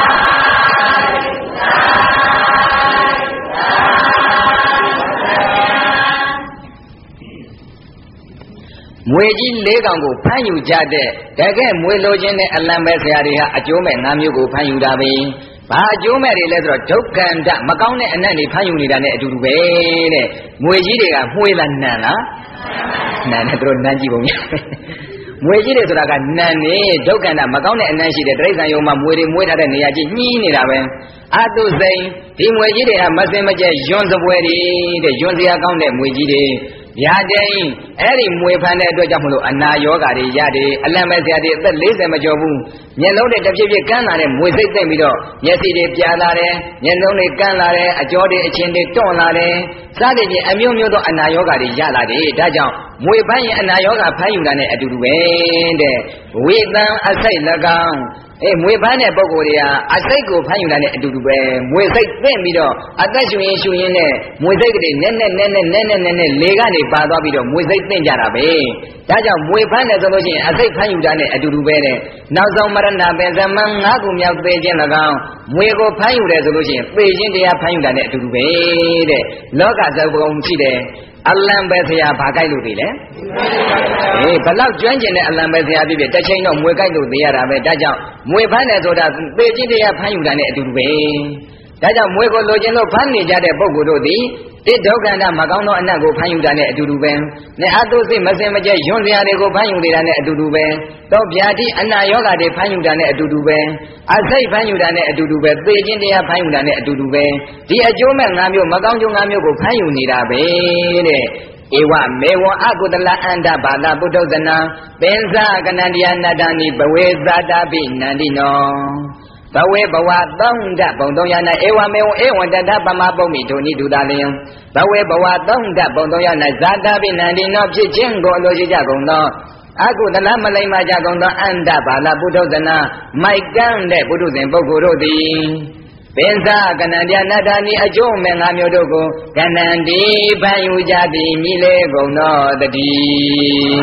Speaker 2: မွေကြီးလေးကောင်ကိုဖမ်းယူကြတဲ့တကယ်မွေလိုခြင်းနဲ့အလံပဲဆရာတွေဟာအကျိုးမဲ့ငါးမျိုးကိုဖမ်းယူတာပဲဘာအကျိုးမဲ့တွေလဲဆိုတော့ဒုက္ခန္တမကောင်းတဲ့အနတ်တွေဖမ်းယူနေတာနဲ့အတူတူပဲတဲ့မွေကြီးတွေကမှွေးလားနန်လားနန်နဲ့တို့နန်းကြည့်ပုံရမွေကြီးတွေဆိုတာကနန်နေဒုက္ခန္တမကောင်းတဲ့အနတ်ရှိတဲ့တိရစ္ဆာန်ယုံမှာမွေတွေမွေးထားတဲ့နေရာကြီးညှီးနေတာပဲအတုစိန်ဒီမွေကြီးတွေဟာမစင်မကျယွန်းစပွဲတွေတဲ့ယွန်းစရာကောင်းတဲ့မွေကြီးတွေဗျာတိန်အဲ့ဒီမွေဖန်တဲ့အတွက်ကြောင့်မလို့အနာယောဂါတွေရတယ်အလံပဲဆရာတွေအသက်လေးဆယ်မကျော်ဘူးမျက်လုံးတွေတစ်ဖြည်းဖြည်းကန်းလာတဲ့မွေစိတ်သိမ့်ပြီးတော့မျက်စိတွေပြာလာတယ်မျက်လုံးတွေကန်းလာတယ်အကြောတွေအချင်းတွေတွန့်လာတယ်စသဖြင့်အမျိုးမျိုးသောအနာယောဂါတွေရလာတယ်ဒါကြောင့်မွေဖန်ရင်အနာယောဂါဖန်ယူတာနဲ့အတူတူပဲတဲ့ဝိတံအစိတ်၎င်းအေးမွေဖမ်းတဲ့ပုဂ္ဂိုလ်တွေဟာအစိတ်ကိုဖမ်းယူတာနဲ့အတူတူပဲမွေစိတ်သိမ့်ပြီးတော့အသက်ရှူရင်ရှူရင်နဲ့မွေစိတ်ကလေးနက်နက်နက်နက်နက်နက်နက်နက်လေကနေပါသွားပြီးတော့မွေစိတ်သိမ့်ကြတာပဲဒါကြောင့်မွေဖမ်းတယ်ဆိုလို့ရှိရင်အစိတ်ဖမ်းယူတာနဲ့အတူတူပဲတဲ့နောက်ဆုံးမရဏပင်သမံငါးခုမြောက်သေခြင်း၎င်းမွေကိုဖမ်းယူတယ်ဆိုလို့ရှိရင်သေခြင်းတရားဖမ်းယူတာနဲ့အတူတူပဲတဲ့လောကဇောကုံရှိတယ်အလံပဲဆရာဘာကြိုက်လို့ပြီလဲအေးဘလောက်ကျွမ်းကျင်တဲ့အလံပဲဆရာဖြစ်ဖြစ်တစ်ချိန်တော့မွေကြိုက်လို့သိရတာပဲဒါကြောင့်မွေဖမ်းတယ်ဆိုတာသေခြင်းတရားဖမ်းယူတာနဲ့အတူတူပဲဒါကြောင့်မွေကိုလိုချင်လို့ဖမ်းနေကြတဲ့ပုဂ္ဂိုလ်တို့သည်တိဒုက္ခန္တမကောင်းသောအနတ်ကိုဖမ်းယူတာနဲ့အတူတူပဲနဲ့အတုစိတ်မစင်မကျဲယွန်းစရာတွေကိုဖမ်းယူနေတာနဲ့အတူတူပဲတော့ဗျာတိအနာယောဂါတွေဖမ်းယူတာနဲ့အတူတူပဲအစိတ်ဖမ်းယူတာနဲ့အတူတူပဲသေခြင်းတရားဖမ်းယူတာနဲ့အတူတူပဲဒီအကျိုးမဲ့ငါးမျိုးမကောင်းကျိုးငါးမျိုးကိုဖမ်းယူနေတာပဲတဲ့ဧဝမေဝအကုတလအန္တဘာလပုထုဇနံပင်စကနန္တယနတ္တနိဘဝေသတ္တပိနန္တိနောဘဝေဘဝသုံးဓဘုံသုံးရ၌ဧဝမေဝဧဝတတပမပုမ္မိဒုနိဒုတာလယံဘဝေဘဝသုံးဓဘုံသုံးရ၌ဇာတပိနန္တိနောဖြစ်ခြင်းကိုအလိုရှိကြကုန်သောအကုသလမလိမ္မာကြကုန်သောအန္တဘာလပုထုဇနမိုက်ကန်းတဲ့ပုထုဇဉ်ပုဂ္ဂိုလ်တို့သည်ပင်စကနန္တယနတ္တနိအကျိုးမဲ့ငါမျိုးတို့ကိုကဏ္ဍတိဖန်ယူကြသည်မြည်လေကုန်သောတည်း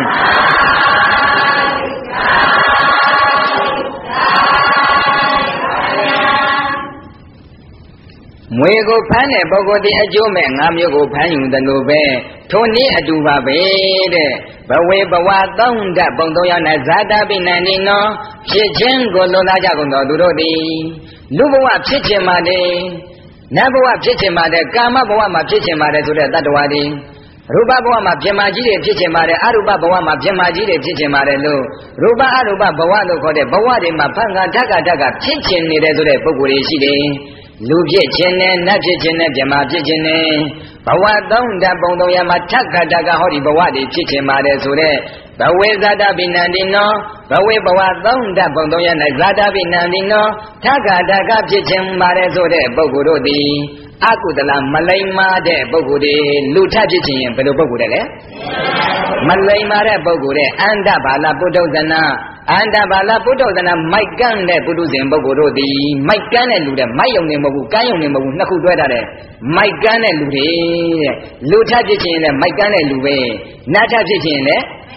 Speaker 2: မွေကိုဖမ်းတဲ့ပုဂ္ဂိုလ်ဒီအကျိုးမဲ့ငါမျိုးကိုဖမ်းယူတယ်လို့ပဲထိုနည်းအတူပါပဲတဲ့ဘဝေဘဝသုံးဓဘုံသုံးရ၌ဇာတပိနန္တိနောဖြစ်ခြင်းကိုလွန်လာကြကုန်သောသူတို့သည်လူဘဝဖြစ်ခြင်းမှာတည်းနတ်ဘဝဖြစ်ခြင်းမှာတည်းကာမဘဝမှာဖြစ်ခြင်းမှာတည်းဆိုတဲ့တတ္တဝါသည်ရူပဘဝမှာပြမကြီးတွေဖြစ်ခြင်းပါတယ်အရူပဘဝမှာပြမကြီးတွေဖြစ်ခြင်းပါတယ်လို့ရူပအရူပဘဝလို့ခေါ်တဲ့ဘဝတွေမှာဖန်ခါဓက္ကဓက္ကဖြစ်ခြင်းနေတဲ့ဆိုတဲ့ပုဂ္ဂိုလ်တွေရှိတယ်လူဖြစ်ခြင်းနဲ့နတ်ဖြစ်ခြင်းနဲ့ပြမဖြစ်ခြင်းနဲ့ဘဝသုံးဓာတ်ပုံသုံးရမှာထက္ကဓက္ကဟောဒီဘဝတွေဖြစ်ခြင်းပါတယ်ဆိုတဲ့ဘဝေဇာတပိနန္တိနောဘဝေဘဝသုံးဓာတ်ပုံသုံးရ၌ဇာတပိနန္တိနောထက္ကဓက္ကဖြစ်ခြင်းပါတယ်ဆိုတဲ့ပုဂ္ဂိုလ်တို့သည်အကုသလမလိမ္မာတဲ့ပုဂ္ဂိုလ်တွေလူထဖြစ်ခြင်းဘယ်လိုပုဂ္ဂိုလ်လဲမလိမ္မာတဲ့ပုဂ္ဂိုလ်တဲ့အန္တဘာလပုထုဇနာအန္တဘာလပုထုဇနာမိုက်ကန်းတဲ့ပုထုဇဉ်ပုဂ္ဂိုလ်တို့သည်မိုက်ကန်းတဲ့လူတဲ့မိုက်ယုံနေမဟုတ်ဘူးကန်းယုံနေမဟုတ်ဘူးနှစ်ခုတွဲထားတယ်မိုက်ကန်းတဲ့လူတွေတဲ့လူထဖြစ်ခြင်းလည်းမိုက်ကန်းတဲ့လူပဲနတ်ထဖြစ်ခြင်းလည်း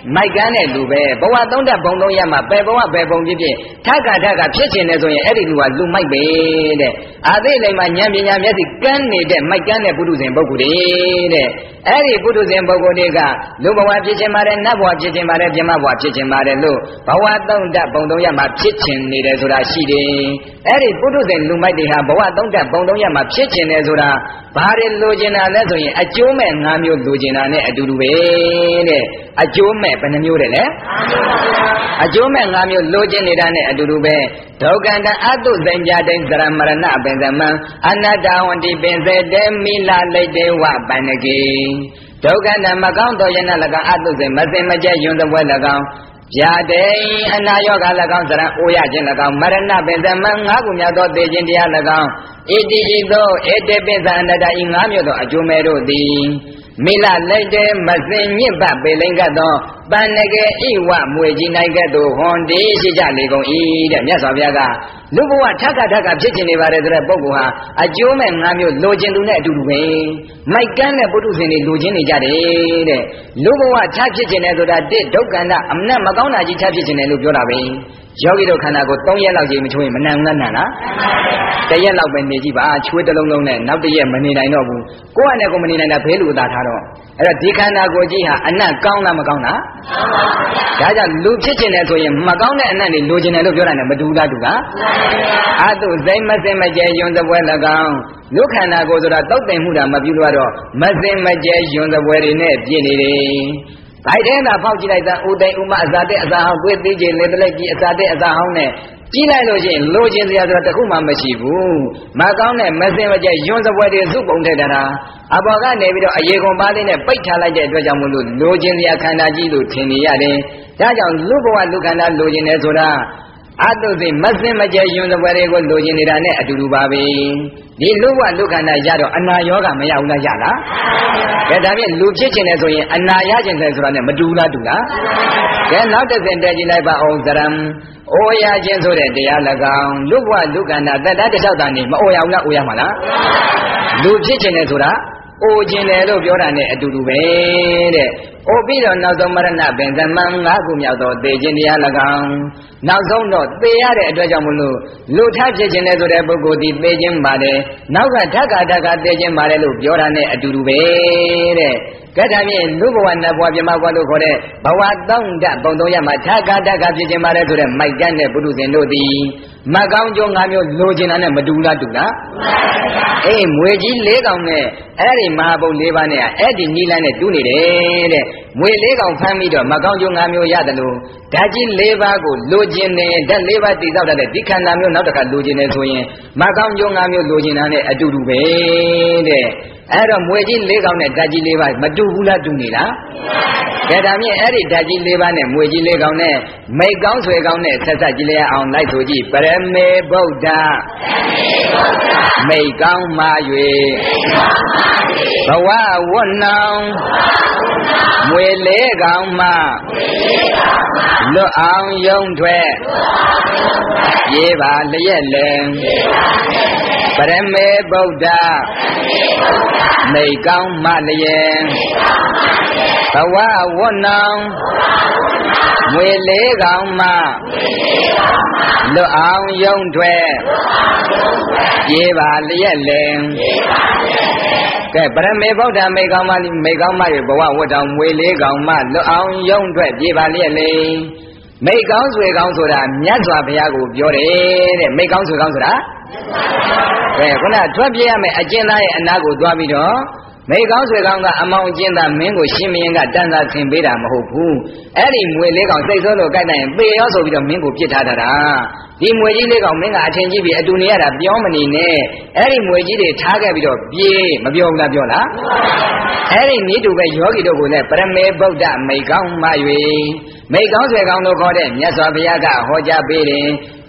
Speaker 2: မိုက်ကန်းတဲ့လူပဲဘဝသုံးတက်ဘုံသုံးရက်မှာပဲဘဝပဲဘုံဖြစ်ဖြစ်ထက်ကထက်ကဖြစ်ချင်တယ်ဆိုရင်အဲ့ဒီလူကလူမိုက်ပဲတဲ့အာသိလိမ္မာဉာဏ်ပညာမျက်စိကန်းနေတဲ့မိုက်ကန်းတဲ့ပုထုဇဉ်ပုဂ္ဂိုလ်တွေတဲ့အဲ့ဒီပုထုဇဉ်ပုဂ္ဂိုလ်တွေကလူဘဝဖြစ်ချင်ပါတယ်နတ်ဘဝဖြစ်ချင်ပါတယ်ပြမဘဝဖြစ်ချင်ပါတယ်လို့ဘဝသုံးတက်ဘုံသုံးရက်မှာဖြစ်ချင်နေတယ်ဆိုတာရှိတယ်အဲ့ဒီပုထုဇဉ်လူမိုက်တွေဟာဘဝသုံးတက်ဘုံသုံးရက်မှာဖြစ်ချင်တယ်ဆိုတာဘာတွေလိုချင်တာလဲဆိုရင်အကျိုးမဲ့ငါးမျိုးလိုချင်တာနဲ့အတူတူပဲတဲ့အကျိုးမဲ့ဘယ်နှမျိုးတဲ့လဲအကျိုးမဲ့ငါးမျိုးလိုချင်နေတာနဲ့အတူတူပဲဒုက္ခတံအတုသိမ့်ပြတိသရမရဏပင်သမံအနတ္တဝန္တိပင်စေတေမိလာလိတ်တေဝပန္နကေဒုက္ခတံမကောင်းသောယနာ၎င်းအတုသိမစင်မကျဲယွန်းသပွဲ၎င်းဗျာတိအနာယောဂ၎င်းသရံအိုရခြင်း၎င်းမရဏပင်သမံငါးခုမြောက်သောသေခြင်းတရား၎င်းဣတိဤသို့ဧတေပိသအနတ္တဤငါးမျိုးသောအကျိုးမဲ့တို့သည်မိလလိုက်တဲ့မစင်ညစ်ပပေလိန်ကသောပန္နကေဣဝမွေကြီးနိုင်ကဲ့သို့ဟွန်တေရှိကြလေကုန်၏တဲ့မြတ်စွာဘုရားကလူဘဝထက်ကထက်ကဖြစ်ချင်နေပါတယ်ဆိုတဲ့ပုဂ္ဂိုလ်ဟာအကျိုးမဲ့ငါးမျိုးလိုချင်သူနဲ့အတူတူပဲမိုက်ကန်းတဲ့ပုထုဇဉ်တွေလိုချင်နေကြတယ်တဲ့လူဘဝထဖြစ်ချင်တယ်ဆိုတာတစ်ဒုက္ခန္တအမနဲ့မကောင်းတာကြီးထဖြစ်ချင်တယ်လို့ပြောတာပဲယောဂီတို့ခန္ဓာကိုသုံးရက်လောက်ကြီးမချိုးရင်မနှံငတ်နာလားတရက်လောက်ပဲနေကြည့်ပါချွေးတစ်လုံးလုံးနဲ့နောက်တစ်ရက်မနေနိုင်တော့ဘူးကိုယ့်အနေကိုမနေနိုင်တာဘဲလူအသာထားတော့အဲ့တော့ဒီခန္ဓာကိုယ်ကြီးဟာအနတ်ကောင်းလားမကောင်းလားဒါကြောင့်လူဖြစ်ချင်တယ်ဆိုရင်မကောင်းတဲ့အနတ်တွေလိုချင်တယ်လို့ပြောတာနဲ့မတူလားတူလားအတုစိမစင်မကျဲယွန်းသပွဲ၎င်းလူခန္ဓာကိုယ်ဆိုတာတောက်တင်မှုတာမပြုလို့တော့မစင်မကျဲယွန်းသပွဲတွေနဲ့ပြည့်နေတယ်ဘိုက်ထဲသာဖောက်ကြည့်လိုက်တာဥသိဥမအစာတဲ့အစာဟောင်းသွေးသေးခြင်းလေတလက်ကြီးအစာတဲ့အစာဟောင်းနဲ့ကြည့်လိုက်လို့ရှိရင်လိုချင်စရာဆိုတာတခုမှမရှိဘူးမကောင်းတဲ့မစင်မကျဲယွန်းစပွဲတွေစုပုံထည့်တာအပေါ်ကနေပြီးတော့အရေကုန်ပါးလေးနဲ့ပိတ်ထားလိုက်တဲ့အတွက်ကြောင့်မလို့လိုချင်စရာခန္ဓာကြီးလို့ထင်နေရတယ်ဒါကြောင့်လူဘဝလူခန္ဓာလိုချင်တယ်ဆိုတာအတုသိမစင်မကျဲယွန်းစပွဲတွေကိုလိုချင်နေတာနဲ့အတူတူပါပဲဒီလူဘဝလူခန္ဓာရတော့အနာယောဂမရဘူးလားရလားကဲဒါဖြင့်လူဖြစ်ချင်တယ်ဆိုရင်အနာရခြင်းတယ်ဆိုတာနဲ့မတူလားတူလားကဲနောက်တစ်ဆင့်တက်ကြည့်လိုက်ပါအောင်သရံအိုရခြင်းဆိုတဲ့တရား၎င်းလူဘဝလူခန္ဓာတတ္တတစ်လျှောက်တာနေမအိုရဘူးလားအိုရမှာလားလူဖြစ်ချင်တယ်ဆိုတာအိုခြင်းတယ်လို့ပြောတာနဲ့အတူတူပဲတဲ့အိုပြီးတော့နောက်ဆုံးမရဏပင်သမံငါးခုမြောက်သောသေခြင်းတရား၎င်းနောက်ဆုံးတော့သေရတဲ့အတွက်ကြောင့်မလို့လူထဖြစ်ခြင်းတယ်ဆိုတဲ့ပုဂ္ဂိုလ်ဒီသေခြင်းပါတယ်နောက်ကဓက္ကဓက္ကသေခြင်းပါတယ်လို့ပြောတာနဲ့အတူတူပဲတဲ့ကဲဒါဖြင့်လူဘဝနတ်ဘဝပြမဘဝလို့ခေါ်တဲ့ဘဝသုံးဓာတ်ပုံသုံးရမှာဓက္ကဓက္ကဖြစ်ခြင်းပါတယ်ဆိုတဲ့မိုက်ကန်းတဲ့ပုထုဇဉ်တို့သည်မကောင်းကျိုးငါးမျိုးလိုချင်တာနဲ့မတူလားတူလားအေးမွေကြီးလေးကောင်နဲ့အဲ့ဒီမဟာဘုတ်လေးပါးနဲ့အဲ့ဒီနီးလန်းနဲ့တူးနေတယ်တဲ့မွေလေးကောင်ဖမ်းပြီးတော့မကောင်းကျိုးငါးမျိုးရတယ်လို့ဓာတ်ကြီးလေးပါးကိုလိုချင်တယ်ဓာတ်လေးပါးတည်ဆောက်တဲ့ဒီခန္ဓာမျိုးနောက်တစ်ခါလိုချင်တယ်ဆိုရင်မကောင်းကျိုးငါးမျိုးလိုချင်တာနဲ့အတူတူပဲတဲ့အဲ့တော့မွေကြီးလေးကောင်နဲ့ဓာတ်ကြီးလေးပါးမတူဘူးလားတူနေလားကဲဒါမြင့်အဲ့ဒီဓာတ်ကြီးလေးပါးနဲ့မွေကြီးလေးကောင်နဲ့မိတ်ကောင်းဆွေကောင်းနဲ့ဆက်ဆက်ကြည့်လိုက်အောင်လိုက်ဆိုကြည့်ပရမေဗုဒ္ဓမိတ်ကောင်းမာ၍ဘဝဝတ်နောင်မွေလေးကောင်မှလွတ်အောင်ယုံထွက်ပြေးပါလျက်လင်ပရမေဗုဒ္ဓမိတ်ကောင်းမလျင်ဘဝဝတ်နောင်မွေလေးကောင်မှလွတ်အောင်ယုံထွက်ပြေးပါလျက်လင်ကဲပရမေဗုဒ္ဓမိတ်ကောင်းမလိမိတ်ကောင်းမ၍ဘဝဝတ်တော်မွေလေးကောင်မှလွတ်အောင်ယုံထွက်ပြေးပါလျက်လင်မိတ်ကောင်းဆွေကောင်းဆိုတာမြတ်စွာဘုရားကိုပြောတယ်တဲ့မိတ်ကောင်းဆွေကောင်းဆိုတာကဲခုနထွက်ပြေးရမယ်အကျဉ်းသားရဲ့အနာကိုသွားပြီးတော့မိကောင်းဆွေကောင်းကအမောင်ကျင်းသားမင်းကိုရှင်မင်းကတန်သာဆင်ပေးတာမဟုတ်ဘူးအဲ့ဒီမွေလေးကောင်စိတ်ဆိုးလို့ကြိုက်တိုင်းပေရောဆိုပြီးတော့မင်းကိုပြစ်ထားတာဒီမွေကြီးလေးကောင်မင်းကအထင်ကြီးပြီးအတူနေရတာပြောမနေနဲ့အဲ့ဒီမွေကြီးတွေထားခဲ့ပြီးတော့ပြေးမပြောဘူးလားပြောလားအဲ့ဒီနိတူပဲယောဂီတို့ကိုလည်းပရမေဗုဒ္ဓမိကောင်းမ၍မိကောင်းဆွေကောင်းလို့ခေါ်တဲ့မြတ်စွာဘုရားကဟောကြားပေးတယ်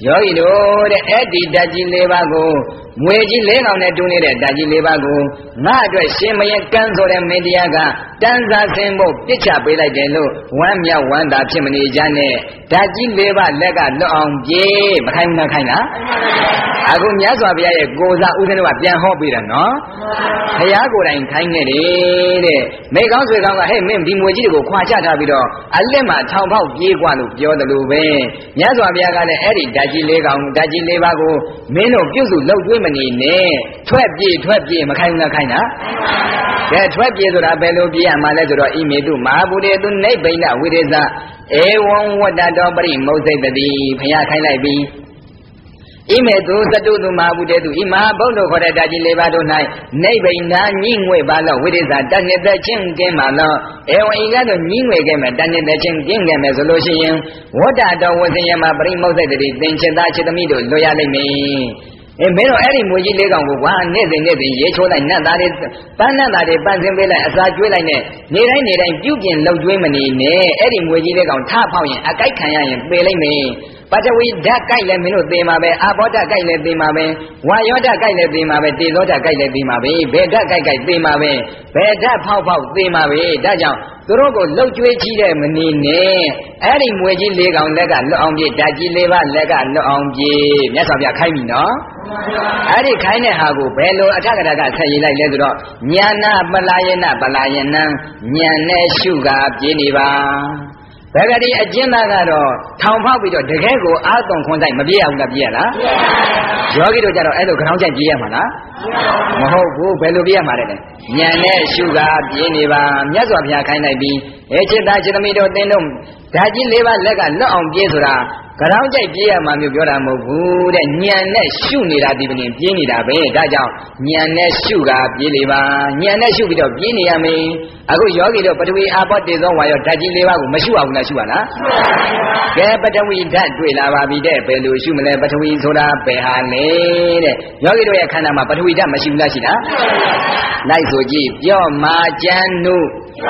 Speaker 2: ယောဂီတို့တဲ့အဲ့ဒီဓာတ်ကြီးလေးပါးကိုငွေကြီးလေးကောင်နဲ့တူနေတဲ့ဓာတ်ကြီးလေးပါးကိုငါအတွက်ရှင်မရင်ကန်းဆိုတဲ့မင်းတရားကတန်းစားဆင်းဖို့ပြစ်ချပေးလိုက်တယ်လို့ဝမ်းမြောက်ဝမ်းသာဖြစ်မနေကြနဲ့ဓာတ်ကြီးလေးပါးလက်ကလွတ်အောင်ပြေးမခိုင်းမခိုင်းလားအခုမြတ်စွာဘုရားရဲ့ကိုယ်စားဥဒ္ဒနကပြန်ဟောပေးတာနော်ဘုရားကိုယ်တိုင်ခိုင်းနေတယ်တဲ့မိကောင်းဆွေကောင်းကဟဲ့မင်းဒီငွေကြီးတွေကိုခွာချထားပြီးတော့အလစ်မှာထောင်ပေါက်ပြေးกว่าလို့ပြောတယ်လို့ပဲမြတ်စွာဘုရားကလည်းအဲ့ဒီဓာတ်ကြီးလေးကောင်ဓာတ်ကြီးလေးပါးကိုမင်းတို့ပြုစုလှုပ်သွေးမနေနဲ့ထွက်ပြေးထွက်ပြေးမခိုင်းဘူးလားခိုင်းတာကဲထွက်ပြေးဆိုတာဘယ်လိုပြေးရမှာလဲဆိုတော့ဣမေတုမဟာဗုဒ္ဓေတုနိဗ္ဗိနဝိရိသဧဝံဝတ္တတောပရိမုစ္စိတတိဘုရားခိုင်းလိုက်ပြီဣမေတုသတုတုမဟာဗုဒ္ဓေတုဣမဟာဗုဒ္ဓခေါ်တဲ့ဓာတ်ကြီးလေးပါးတို့၌နိဗ္ဗိနညှိငွေပါလို့ဝိရိသတဏှိတချင်းကင်းပါလို့ဧဝံဤကတော့ညှိငွေခဲ့မယ်တဏှိတချင်းကင်းခဲ့မယ်ဆိုလို့ရှိရင်ဝတ္တတောဝဇင်ယမပရိမုစ္စိတတိသင်္ချတာจิตသမီးတို့လွတ်ရလိမ့်မယ်အဲမင်းတို့အဲ့ဒီမွေကြီးလေးကောင်ကိုကွာနေ့စဉ်နေ့စဉ်ရေးချိုးလိုက်နတ်သားတွေပန်းနတ်သားတွေပန်းစင်ပေးလိုက်အစာကျွေးလိုက်နဲ့နေတိုင်းနေတိုင်းပြုပြင်လှုပ်ကျွေးမနေနဲ့အဲ့ဒီမွေကြီးလေးကောင်ထဖောက်ရင်အကိုက်ခံရရင်ပေလိုက်မယ်ပထဝီဓာတ်ကိုက်လည်းမင်းတို့သေမှာပဲအာဘောဓာတ်ကိုက်လည်းသေမှာပဲဝါယောဓာတ်ကိုက်လည်းသေမှာပဲတေဇောဓာတ်ကိုက်လည်းသေမှာပဲဘယ်ဓာတ်ကိုက်ကိုက်သေမှာပဲဘယ်ဓာတ်ဖောက်ဖောက်သေမှာပဲဒါကြောင့်သူတို့ကိုလှုပ်ကျွေးကြီးတဲ့မနေနဲ့အဲ့ဒီမွေကြီးလေးကောင်လက်ကလွတ်အောင်ပြေဓာတ်ကြီးလေးပါလက်ကလွတ်အောင်ပြေမြတ်စွာဘုရားခိုင်းပြီနော်အဲ့ဒီခိုင်းတဲ့ဟာကိုဘယ်လိုအထကထာကဆက်ရေးလိုက်လဲဆိုတော့ညာနာပလာယနာပလာယနံဉာဏ်နဲ့ရှုကာပြေးနေပါဘယ်ကတိအကျဉ်းသားကတော့ထောင်ဖောက်ပြီးတော့တကယ်ကိုအာသွန်ခွန်ဆိုင်မပြေးအောင်လားပြေးရလားယောဂီတို့ကြတော့အဲ့လိုခေါင်းချိုက်ပြေးရမှာလားမဟုတ်ဘူးဘယ်လိုပြေးရမှာလဲဉာဏ်နဲ့ရှုကာပြေးနေပါမြတ်စွာဘုရားခိုင်းလိုက်ပြီးအဲจิตသားจิตသမီးတို့သင်တို့ဓာတ်ကြီးလေးပါးလက်ကလွတ်အောင်ပြေးဆိုတာကြောင်ကြိုက်ပြေးရမှာမျိုးပြောတာမဟုတ်ဘူးတဲ့ဉာဏ်နဲ့ရှုနေတာဒီပင်ပြေးနေတာပဲဒါကြောင့်ဉာဏ်နဲ့ရှုကာပြေးလေပါဉာဏ်နဲ့ရှုပြီးတော့ပြေးနေရမယ်အခုယောဂီတို့ပထဝီအာဘောတေဇောဝါယောဓာတ်ကြီးလေးပါးကိုမရှုအောင်လားရှုရလားကဲပထဝီဓာတ်တွေ့လာပါပြီတဲ့ဘယ်လိုရှုမလဲပထဝီဆိုတာဘယ်ဟာလဲတဲ့ယောဂီတို့ရဲ့ခန္ဓာမှာပထဝီဓာတ်မရှိဘူးလားရှိလားလိုက်ဆိုကြည့်ပြောမာကျန်နု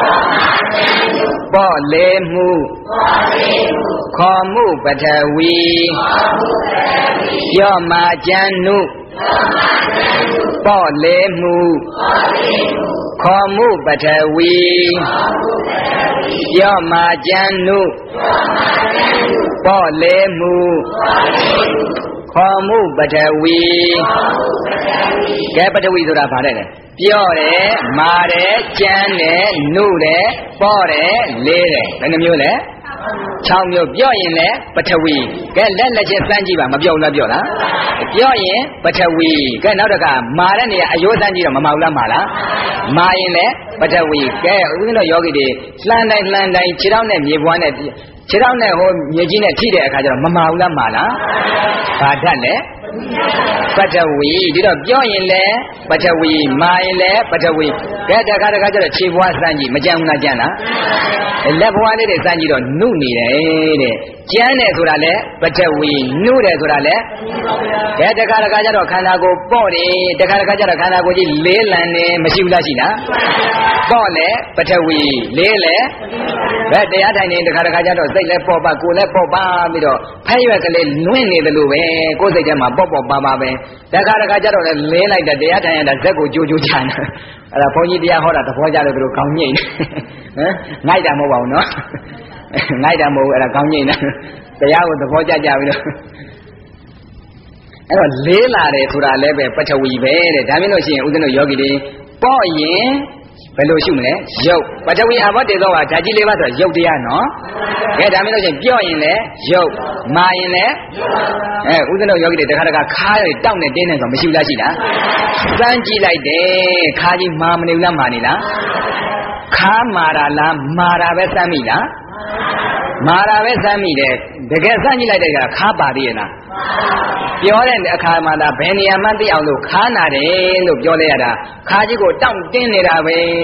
Speaker 2: ပေါ့လေမှုခေါ်မှုပထဝီပြောမာကျန်နုပေါ့လေမှုခေါ်မှုပထဝီပြောမာကျန်နုပေါ့လေမှုခေါ်မှုပထဝီကဲပထဝီဆိုတာဗါတဲ့လေပြောတယ်မာတယ်ကြမ်းတယ်နုတယ်ပေါ့တယ်လေးတယ်ဘယ်နှမျိုးလဲ၆မျိုးပြောရင်လေပထဝီကဲလက်လက်ချင်းစမ်းကြည့်ပါမပြောဘူးလားပြောလားပြောရင်ပထဝီကဲနောက်တစ်ခါမာတဲ့နေရာအယိုးစမ်းကြည့်တော့မမဟုတ်လားမာလားမာရင်လေပထဝီကဲဦးဇင်းတို့ယောဂီတွေလှမ်းတိုင်းလှမ်းတိုင်းခြေထောက်နဲ့မြေပွားနဲ့ခြေထောက်နဲ့ဟိုမြေကြီးနဲ့ထိတဲ့အခါကျတော့မမဟုတ်လားမာလားဘာဓာတ်လဲပထဝီဒီတော့ပြောရင်လေပထဝီမာရင်လေပထဝီကဲတခါတခါကျတော့ခြေပွားစမ်းကြည့်မကြမ်းဘူးလားကြမ်းလားလက်ဘွားလေးတွေစမ်းကြည့်တော့နုနေတယ်တဲ့ကြမ်းတယ်ဆိုတာလေပထဝီနုတယ်ဆိုတာလေကဲတခါတခါကျတော့ခန္ဓာကိုယ်ပေါ့တယ်တခါတခါကျတော့ခန္ဓာကိုယ်ကြီးလေးလံနေမရှိဘူးလားရှိလားပေါ့လေပထဝီလေးလေဘယ်တရားထိုင်နေတခါတခါကျတော့စိတ်လည်းပေါ့ပါကိုယ်လည်းပေါ့ပါပြီးတော့ဖဲရွက်ကလေးလွင့်နေတယ်လို့ပဲကိုယ်စိတ်ထဲမှာပေါ့ပေါ့ပါပါပဲတခါတခါကျတော့လည်းလေးလိုက်တဲ့တရားထိုင်ရတာဇက်ကိုကြိုးကြိုးချမ်းတယ်အဲ့ဒါဘုန်းကြီးတရားဟောတာသဘောကျလို့သူတို့ခေါင်းညိတ်ဟမ်ငိုက်တာမဟုတ်ပါဘူးနော်ငိုက်တာမဟုတ်ဘူးအဲ့ဒါခေါင်းညိတ်တာတရားကိုသဘောကျကြပြီးတော့အဲ့တော့လေးလာတယ်ဆိုတာလည်းပဲပထဝီပဲတဲ့ဒါမျိုးလို့ရှိရင်ဦးဇင်းတို့ယောဂီတွေပေါ့ရင်ဘယ်လိုရှုမလဲရုပ်ပထဝီအဘောတေဇောကဓာတ်ကြီးလေးပါဆိုရုပ်တရားနော်ကဲဒါမျိုးလို့ရှိရင်ပြော့ရင်လည်းရုပ်မာရင်လည်းအဲဦးဇင်းတို့ယောဂီတွေတခါတခါခါရတောက်နေတင်းနေဆိုမရှိဘူးလားရှိလားစမ်းကြည့်လိုက်တယ်ခါကြီးမာမနေဘူးလားမာနေလားခါမာတာလားမာတာပဲစမ်းမိလားမာတာပဲစမ်းမိတယ်တကယ်စမ်းကြည့်လိုက်တဲ့ကခါပါသေးရဲ့လားပြောတဲ့အခါမှာဒါဘယ်နေရာမှသိအောင်လို့ခါနာတယ်လို့ပြောလိုက်ရတာခါကြီးကိုတောင့်တင်းနေတာပဲ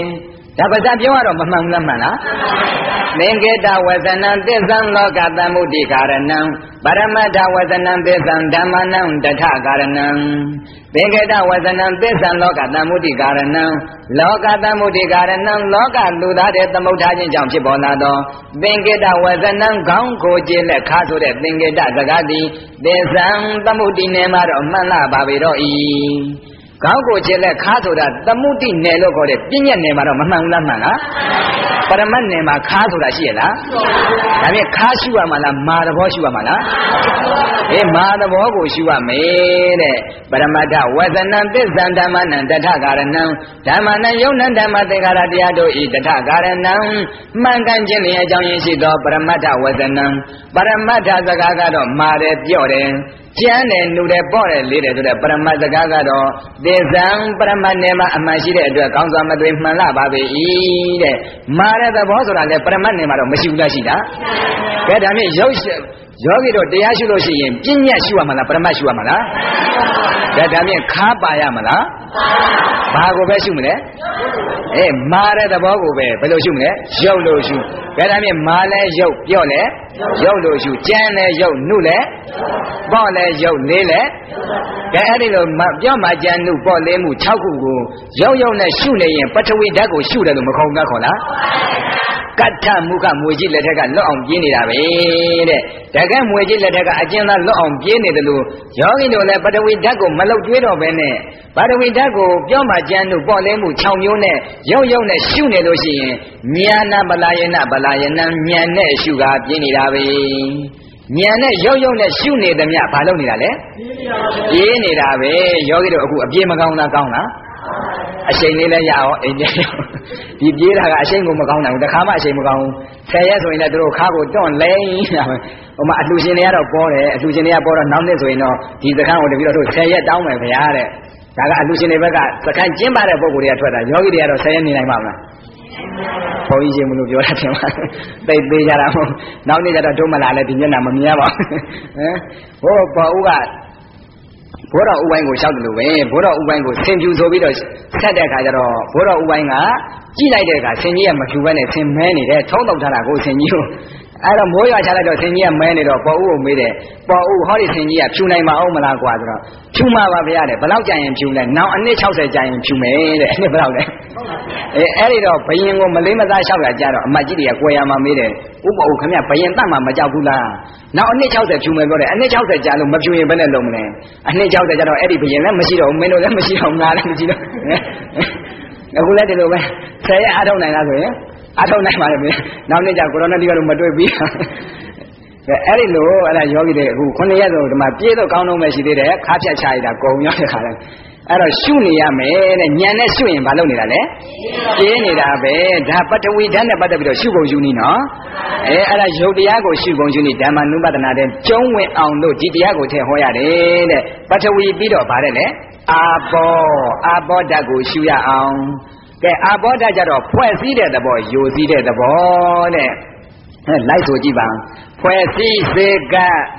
Speaker 2: ဒါပါဇာပြောရတော့မမှန်ဘူးလားမှန်လားသင်္ကေတဝဇနံသစ္ဆံလောကတမုဒ္ဒိကာရဏံပရမတ္ထဝဇနံသစ္ဆံဓမ္မနံတထကာရဏံသင်္ကေတဝဇနံသစ္ဆံလောကတမုဒ္ဒိကာရဏံလောကတမုဒ္ဒိကာရဏံလောကလူသားတဲ့သမုဋ္ဌာခြင်းကြောင့်ဖြစ်ပေါ်လာသောသင်္ကေတဝဇနံခေါင်းကိုကြည်လက်ခါဆိုတဲ့သင်္ကေတစကားသည်သစ္ဆံသမုဒ္ဒိနယ်မှာတော့မှန်လာပါပေတော့၏ကောင်းကိုချစ်လက်ခါဆိုတာသမုဒ္ဒိနယ်လို့ခေါ်တဲ့ပြည့်ညက်နယ်မှာတော့မမှန်ဘူးလားမှန်လားပရမတ်နယ်မှာခါဆိုတာရှိရလားဒါဖြင့်ခါရှုရမှာလားမာသဘောရှုရမှာလားအေးမာသဘောကိုရှုရမယ်တဲ့ပရမတ္ထဝဇနံသစ္ဆံဓမ္မနံတထကာရဏံဓမ္မနံယုံနံဓမ္မသင်္ခါရတရားတို့ဤတထကာရဏံမှန်ကန်ခြင်းလျက်အကြောင်းရင်းရှိသောပရမတ္ထဝဇနံပရမတ္ထစကားကတော့မာတယ်ပြော့တယ်ကျမ်းတယ်နှူတယ်ပေါ့တယ်လေးတယ်ဆိုတဲ့ပရမတ်စကားကတော့သေဇံပရမတ်နယ်မှာအမှန်ရှိတဲ့အတွက်ကောင်းစွာမသွေမှန်လာပါပေ၏တဲ့မာတဲ့သဘောဆိုတာလေပရမတ်နယ်မှာတော့မရှိဘူးလားရှိတာကဲဒါမြင့်ရုပ်ယောဂီတို့တရားရှုလို့ရှိရင်ပြည့်ညက်ရှုရမှာလားပရမတ်ရှုရမှာလားဒါဒါမြင့်ခါပါရမလားဘာကိုပဲရှုမလဲအေးမာတဲ့သဘောကိုပဲဘယ်လိုရှုမလဲရုပ်လို့ရှုဒါဒါမြင့်မာလဲရုပ်ပြော့လဲရုပ်လို့ရှုကြမ်းလဲရုပ်နှုလဲပေါ့လဲရုပ်လေးလဲကဲအဲ့ဒီလိုပြောမှကြမ်းနှုပေါ့လေးမှု၆ခုကိုရုပ်ရုပ်နဲ့ရှုနေရင်ပထဝီဓာတ်ကိုရှုတယ်လို့မခေါ်ဘူးခေါ်လားကတ္ထမုခမွေကြီးလက်ထက်ကလွတ်အောင်ပြေးနေတာပဲတဲ့တကယ်မွေကြီးလက်ထက်ကအကျဉ်းသားလွတ်အောင်ပြေးနေတယ်လို့ယောဂီတို့လည်းပထဝီဓာတ်ကိုမလုတ်ကျွေးတော့ပဲနဲ့ပထဝီဓာတ်ကိုပြောမှကြမ်းနှုပေါ့လေးမှု၆မျိုးနဲ့ရုပ်ရုပ်နဲ့ရှုနေလို့ရှိရင်ဉာဏပလာယနာပလာယနာဉာဏ်နဲ့ရှုတာပြေးနေတာပဲဉာဏ်နဲ့ရုပ်ရုပ်နဲ့ရှုနေသမျှဘာလုပ်နေတာလဲပြေးနေတာပဲယောဂီတို့အခုအပြေးမကောင်းလားကောင်းလားအချိန်လေးလည်းရအောင်အိမ်ကျဒီပြေးတာကအချိန်ကိုမကောင်းနိုင်ဘူးတခါမှအချိန်မကောင်းဘူးဆယ်ရက်ဆိုရင်လည်းတို့ခါကိုတွန့်လဲနေတာပဲဟိုမှာအလှရှင်တွေကတော့ပေါ်တယ်အလှရှင်တွေကပေါ်တော့နောက်နှစ်ဆိုရင်တော့ဒီစခန်းကိုတပြီးတော့တို့ဆယ်ရက်တောင်းမယ်ဗျာတဲ့ဒါကအလှရှင်တွေဘက်ကစခန်းကျင်းပတဲ့ပုံကိုယ်တွေကထွက်တာယောဂီတွေကတော့ဆယ်ရက်နေနိုင်ပါမလားဘုန်းကြီးရှင်မလို့ပြောတာထင်ပါသိသေးကြတာမဟုတ်နောက်နေ့ကျတော့တို့မလာလဲဒီမျက်နှာမမြင်ရပါဘူးဟိုပေါ်ဦးကဘိုးတော်ဥပိုင်းကိုလျှောက်တယ်လို့ပဲဘိုးတော်ဥပိုင်းကိုဆင်ဖြူဆိုပြီးတော့ဆက်တဲ့အခါကျတော့ဘိုးတော်ဥပိုင်းကကြည့်လိုက်တဲ့အခါဆင်ကြီးကမဖြူဘဲနဲ့ဆင်မဲနေတယ်ထုံးတော့ထားတာကိုဆင်ကြီးကိုအဲ့တော့မိုးရွာချလိုက်တော့ဆင်ကြီးကမဲနေတော့ပေါ်ဦးကိုမေးတယ်ပေါ်ဦးဟောဒီဆင်ကြီးကဖြူနိုင်မအောင်မလားကွာဆိုတော့ဖြူမှာပါဗျာတဲ့ဘယ်လောက်ကြာရင်ဖြူလဲနောက်အနှစ်၆၀ကြာရင်ဖြူမယ်တဲ့အနှစ်ဘယ်လောက်လဲအဲအဲ့ဒီတော့ဘယင်ကိုမလေးမသားလျှောက်ရကြတော့အမကြီးတွေကကွယ်ရမှာမေးတယ်ဥပ္ပဦးခင်ဗျဘယင်တတ်မှာမကြောက်ဘူးလားနောက်အနှစ်၆၀ဖြူမယ်ပြောတယ်အနှစ်၆၀ကြာလို့မဖြူရင်ဘယ်နဲ့လုံးမလဲအနှစ်၆၀ကြာတော့အဲ့ဒီဘယင်လည်းမရှိတော့ဘူးမင်းတို့လည်းမရှိတော့ငါလည်းမရှိတော့အခုလည်းဒီလိုပဲဆယ်ရက်အားထုတ်နိုင်လားဆိုရင်အားထုတ်နိုင်ပါလေမင်းနောက်နေ့ကျကိုရိုနာတိကတော့မတွေ့ပြီးကဲအဲ့ဒီလိုအဲ့ဒါယောဂီတွေအခုခုနှစ်ရက်ဆိုဒီမှာပြေးတော့ကောင်းတော့မှရှိသေးတယ်ခါဖြတ်ချရတာကုံရောက်တဲ့ခါလဲအဲ့တော့ရှုနေရမယ်တဲ့ညံနဲ့ရှုရင်ဘာလုပ်နေတာလဲပြေးနေတာပဲဒါပထဝီဓာတ်နဲ့ပတ်သက်ပြီးတော့ရှုပုံရှုနည်းနော်အဲအဲ့ဒါယုတ်တရားကိုရှုပုံရှုနည်းဓမ္မနုပဒနာတဲ့ကျုံးဝင်အောင်လို့ဒီတရားကိုထည့်ဟောရတယ်တဲ့ပထဝီပြီးတော့ဗါတဲ့လေအာဘောအာဘောဓာတ်ကိုရှုရအောင်ကဲအာဘောဓာတ်ကြတော့ဖွဲ့စည်းတဲ့သဘောယိုစည်းတဲ့သဘောတဲ့အဲလိုက်ဆိုကြည့်ပါဖွဲ့စည်းစေက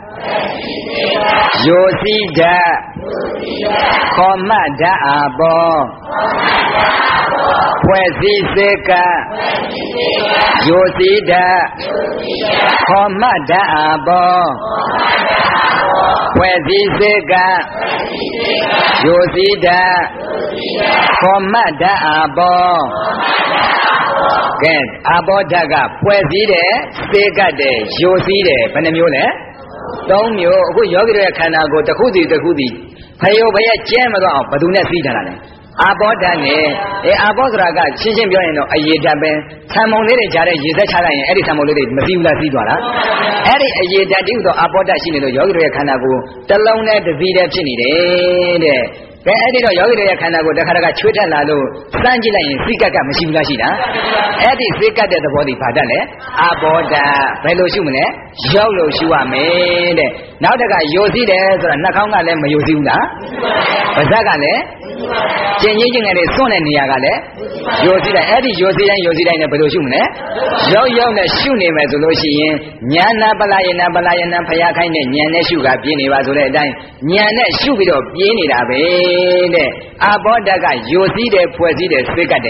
Speaker 2: ယိုစည်းဓာတ်ခောမဓာတ်အာဘောဖွဲ့စည်းစေကယိုစည်းဓာတ်ခောမဓာတ်အာဘောဖွဲ့စည်းစေကယိုစည်းဓာတ်ခောမဓာတ်အာဘောကဲအာဘောဓာတ်ကဖွဲ့စည်းတယ်စေကတ်တယ်ယိုစည်းတယ်ဘယ်နှမျိုးလဲသုံးမျိုးအခုယောဂီတွေရဲ့ခန္ဓာကိုယ်တစ်ခုစီတစ်ခုစီဖယုတ်ဘရဲ့ကျဲမတော့အောင်ဘယ်သူနဲ့စည်းထားတာလဲအာဘောဓာတ်နဲ့အဲအာဘောဆိုတာကရှင်းရှင်းပြောရင်တော့အရေဓာတ်ပဲဆံမုံလေးတွေကြားတဲ့ရေသက်ချလိုက်ရင်အဲ့ဒီဆံမုံလေးတွေမစည်းဘူးလားစည်းသွားလားအဲ့ဒီအရေဓာတ်တိဟုသောအာဘောဓာတ်ရှိနေလို့ယောဂီတွေရဲ့ခန္ဓာကိုယ်တစ်လုံးနဲ့တစ်စီးတည်းဖြစ်နေတယ်တဲ့ကဲအဲ့ဒီတော့ယောဂီတွေရဲ့ခန္ဓာကိုယ်တစ်ခါတခါချွေးထက်လာလို့စမ်းကြည့်လိုက်ရင်စိကတ်ကမရှိဘူးလားရှိတာအဲ့ဒီစိကတ်တဲ့သဘောဒီဘာတတ်လဲအာဘောဓာတ်ဘယ်လိုရှုမလဲရောက်လို့ရှုရမယ်တဲ့နောက်တခါယိုစည်းတယ်ဆိုတာနှာခေါင်းကလည်းမယိုစည်းဘူးလားပါးစပ်ကလည်းကျင်ကြီးကျင်ငယ်တွေစွန့်တဲ့နေရာကလည်းယိုစည်းတယ်အဲ့ဒီယိုစည်းတိုင်းယိုစည်းတိုင်းနဲ့ဘယ်လိုရှုမလဲရောက်ရောက်နဲ့ရှုနေမယ်ဆိုလို့ရှိရင်ညာနာပလာယနာပလာယနာဖျားခိုင်းတဲ့ဉာဏ်နဲ့ရှုကပြင်းနေပါဆိုတဲ့အတိုင်းဉာဏ်နဲ့ရှုပြီးတော့ပြင်းနေတာပဲတဲ့အာဘောဓာတ်ကယိုစည်းတယ်ဖွဲ့စည်းတယ်စိတ်ကတ်တယ်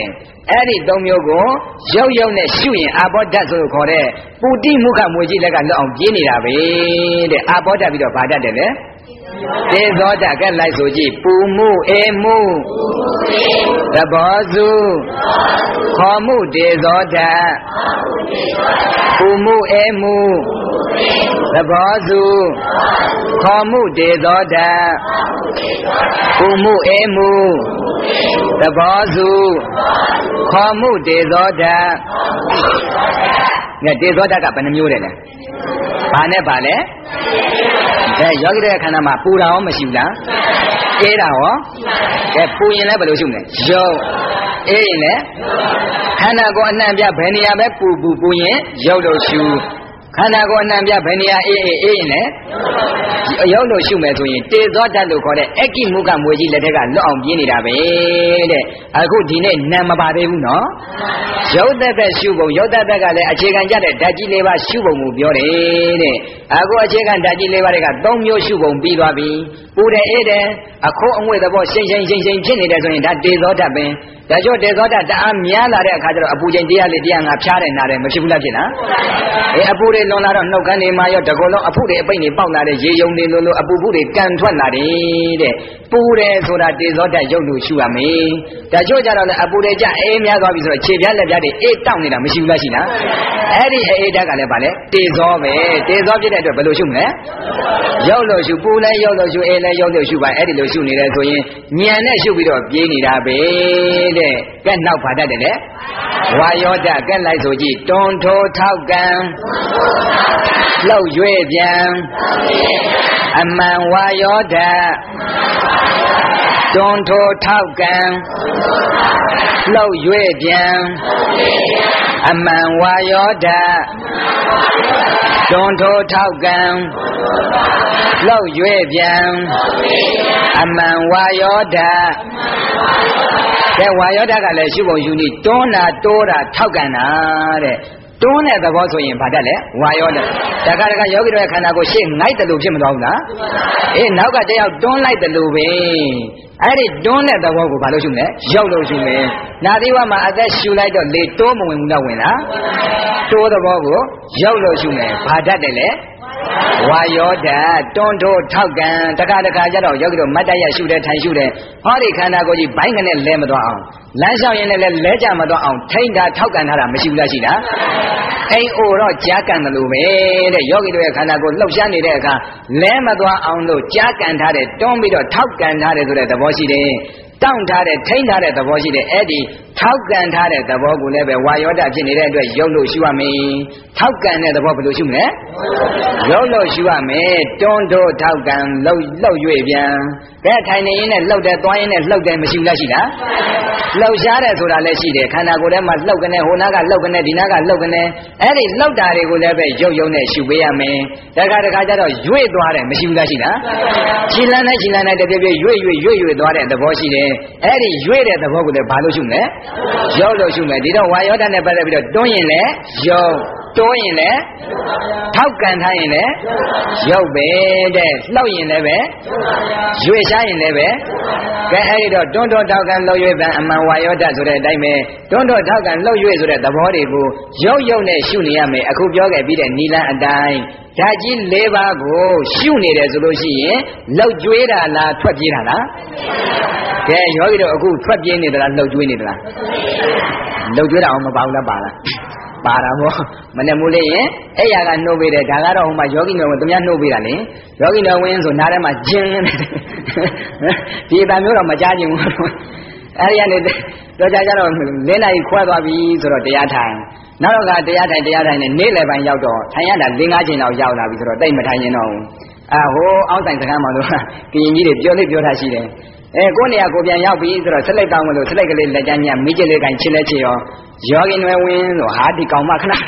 Speaker 2: အဲ့ဒီသုံးမျိုးကိုရုပ်ရုပ်နဲ့ရှုရင်အာဘောဓာတ်ဆိုခေါ်တဲ့ပူတိမုခမွေကြီးလက်ကလွတ်အောင်ပြင်းနေတာပဲတဲ့အာဘောဓာတ်ပြီးတော့ဗာတတ်တယ်လေတေဇောဓာတ်ကလိုက်ဆိုကြည့်ပူမှုအေမှုသဘောစုခေါ်မှုတေဇောဓာတ်ပူမှုအေမှုသဘောစုခေါ်မှုတေဇောဓာတ်ပူမှုအေမှုသဘောစုခေါ်မှုတေဇောဓာတ်ငါတေဇောဓာတ်ကဘယ်နှမျိုးလဲလဲဘာနဲ့ပါလဲအဲယောဂီတဲ့ခန္ဓာမှာပူတာရောမရှိဘူးလားအေးတာရောအဲပူရင်လည်းဘယ်လိုရှုမလဲရုပ်အေးရင်လည်းခန္ဓာကိုယ်အနှံ့ပြဘယ်နေရာပဲပူပူပူရင်ရုပ်လို့ရှုခန္ဓာကိုယ်အနှံ့ပြဘယ်နေရာအေးအေးအေးရင်လည်းရုပ်လို့ရှုမယ်ဆိုရင်တေဇောဓာတ်လို့ခေါ်တဲ့အကိမုခမွေကြီးလက်ထက်ကလွတ်အောင်ပြင်းနေတာပဲတဲ့အခုဒီနေ့နာမပါသေးဘူးနော်ရုပ်သက်သက်ရှုပုံရုပ်သက်သက်ကလည်းအခြေခံကြတဲ့ဓာတ်ကြီးလေးပါရှုပုံကိုပြောတယ်တဲ့အခုအခြေခံဓာတ်ကြီးလေးပါတွေကသုံးမျိုးရှုပုံပြီးသွားပြီပူတယ်အေးတယ်အခုအငွေ့သဘောရှိန်ရှိန်ရှိန်ရှိန်ဖြစ်နေတယ်ဆိုရင်ဒါတေဇောဓာတ်ပင်ဒါကြောင့်တေဇောဓာတ်တအားများလာတဲ့အခါကျတော့အပူချိန်တရားလေးတရားငါဖျားတယ်နားတယ်မဖြစ်ဘူးလားဖြစ်လားအေးအပူတွေလွန်လာတော့နှုတ်ခမ်းတွေမှာရောတကောလုံးအဖုတွေအပိတ်တွေပေါက်လာတဲ့ရေယုံတွေလိုလိုအပူဖုတွေကန်ထွက်လာတယ်တဲ့ပူတယ်ဆိုတာတေဇောဓာတ်ရုပ်လို့ရှုရမယ်ဒါကြောင့်ကြတော့လေအပူတွေကြအေးများသွားပြီဆိုတော့ခြေပြားလက်ပြားတွေအေးတောက်နေတာမရှိဘူးလားရှိလားအဲ့ဒီအေးဓာတ်ကလည်းဗာလဲတေဇောပဲတေဇောဖြစ်တဲ့အတွက်ဘယ်လိုရှုမလဲရုပ်လို့ရှုပူလဲရုပ်လို့ရှုအေးလဲရုပ်လို့ရှုပါအဲ့ဒီလိုရှုနေတယ်ဆိုရင်ဉာဏ်နဲ့ရှုပြီးတော့ပြေးနေတာပဲတဲ့ကဲနောက်ဗာတတ်တယ်လေဝါယောဓာတ်ကဲလိုက်ဆိုကြည့်တွန်ထိုးထောက်ကံလှုပ်ရွေ့ပြန်အမှန်ဝါယောဓာတ်တွန်ထိုးထောက်ကံလှုပ်ရွေ့ပြန်အမှန်ဝါယောဓာတ်တွန်ထိုးထောက်ကံလှုပ်ရွေ့ပြန်အမှန်ဝါယောဓာတ်ကဲဝါယောဓာတ်ကလည်းရှုပုံယူနည်းတွန်းတာတိုးတာထောက်ကန်တာတဲ့တွန်းတဲ့သဘောဆိုရင်ဗာတတ်လေဝါယောဓာတ်တခါတခါယောဂီတို့ရဲ့ခန္ဓာကိုရှေ့ငိုက်တယ်လို့ဖြစ်မသွားဘူးလားအေးနောက်ကတယောက်တွန်းလိုက်တယ်လို့ပဲအဲ့ဒီတွန်းတဲ့သဘောကိုဘာလို့ရှုမလဲရောက်လို့ရှုမယ်နာသီဝမှာအသက်ရှုလိုက်တော့လေတိုးမဝင်ဘူးတော့ဝင်လားတိုးသဘောကိုရောက်လို့ရှုမယ်ဗာတတ်တယ်လေဝါယောဓာတ်တွန်းထိုးထောက်ကံတခါတခါကျတော့ယောဂီတို့မတ်တရရှုတယ်ထိုင်ရှုတယ်ဟောဒီခန္ဓာကိုယ်ကြီးဘိုင်းကနေလဲမသွားအောင်လမ်းလျှောက်ရင်လည်းလဲကြမသွားအောင်ထိမ့်တာထောက်ကန်ထားတာမရှိဘူးလားရှိလားအိမ်အိုတော့ကြားကန်တယ်လို့ပဲတဲ့ယောဂီတို့ရဲ့ခန္ဓာကိုယ်လှုပ်ရှားနေတဲ့အခါလဲမသွားအောင်လို့ကြားကန်ထားတယ်တွန်းပြီးတော့ထောက်ကန်ထားတယ်ဆိုတဲ့သဘောရှိတယ်တောင့်ထားတဲ့ထိမ့်ထားတဲ့သဘောရှိတဲ့အဲ့ဒီထောက်ကန်ထားတဲ့သဘောကိုလည်းပဲဝါယောဓာတ်ဖြစ်နေတဲ့အတွက်ရုပ်လို့ရှုရမယ်ထောက်ကန်တဲ့သဘောဘယ်လိုရှုမလဲရုပ်လို့ရှုရမယ်တွန်းထိုးထောက်ကန်လှုပ်လှုပ်၍ပြန်ကဲထိုင်နေရင်လည်းလှုပ်တယ်သွားရင်လည်းလှုပ်တယ်မရှိဘူးလားရှိလားလှုပ်ရှားတယ်ဆိုတာလည်းရှိတယ်ခန္ဓာကိုယ်ထဲမှာလှုပ်ကနေဟိုနားကလှုပ်ကနေဒီနားကလှုပ်ကနေအဲ့ဒီလှုပ်တာတွေကိုလည်းပဲရုပ်ရုပ်နဲ့ရှုပေးရမယ်တခါတခါကျတော့ရွေ့သွားတယ်မရှိဘူးလားရှိလားခြေလန်းနဲ့ခြေလန်းနဲ့တပြည့်ပြည့်ရွေ့ရွေ့ရွေ့ရွေ့သွားတဲ့သဘောရှိတယ်အဲ့ဒီရွေ့တဲ့သဘောကိုလည်းဘာလို့ရှုမလဲရုပ်လို့ရှုမယ်ဒီတော့ဝါယောဓာတ်နဲ့ပတ်သက်ပြီးတော့တွန်းရင်လည်းရုပ်တိုးရင်လည်းထောက်ကန်ထားရင်လည်းရုပ်ပဲတဲ့လှုပ်ရင်လည်းပဲရွေ့ရှားရင်လည်းပဲကဲအဲ့ဒီတော့တွန်းတွန်းထောက်ကန်လှုပ်ရွေ့ပံအမှန်ဝါယောဓာတ်ဆိုတဲ့အတိုင်းပဲတွန်းတွန်းထောက်ကန်လှုပ်ရွေ့ဆိုတဲ့သဘောတွေကိုရုပ်ရုပ်နဲ့ရှုနေရမယ်အခုပြောခဲ့ပြီးတဲ့နိလန်းအတိုင်းဓာတ်ကြီး၄ပါးကိုရှုနေတယ်ဆိုလို့ရှိရင်လှုပ်ကြွေးတာလားထွက်ပြေးတာလားကဲယောဂီတို့အခုထွက်ပြေးနေသလားလှုပ်ကြွေးနေသလားလှုပ်ကြွေးတာအောင်မပါဘူးလားပါလားပါတာပေါ့မနဲ့မိုးလေးရင်အဲ့ရကနှုတ်ပေးတယ်ဒါကတော့ဟိုမှာယောဂီတော်ဝင်သူများနှုတ်ပေးတာလေယောဂီတော်ဝင်ဆိုနားထဲမှာဂျင်းဒီအတမျိုးတော့မကြားချင်ဘူးအဲ့ဒီကနေတော့ကြကြတော့လေးနာရီခွဲသွားပြီဆိုတော့တရားထိုင်နောက်တော့ကတရားထိုင်တရားထိုင်နဲ့နေ့လယ်ပိုင်းရောက်တော့ထိုင်ရတာ၄၅ချိန်လောက်ရောက်လာပြီဆိုတော့တိတ်မထိုင်ရင်တော့အာဟိုအောက်ဆိုင်စကားမှလို့ကရင်ကြီးတွေပြောလိပြောထားရှိတယ်အဲကိုနေရာကိုပြန်ရောက်ပြီဆိုတော့ဆက်လိုက်တောင်းမလို့ဆက်လိုက်ကလေးလက်ချမ်းညမိကျလေးကိုင်ချစ်လက်ချစ်ရောယောဂီနွယ်ဝင်ဆိုဟာဒီကောင်မခဏ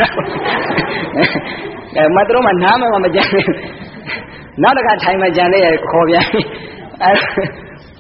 Speaker 2: အဲမတော်မနားမမကြမ်းနောက်တခါထိုင်မကြံလေးခေါ်ပြန်အဲ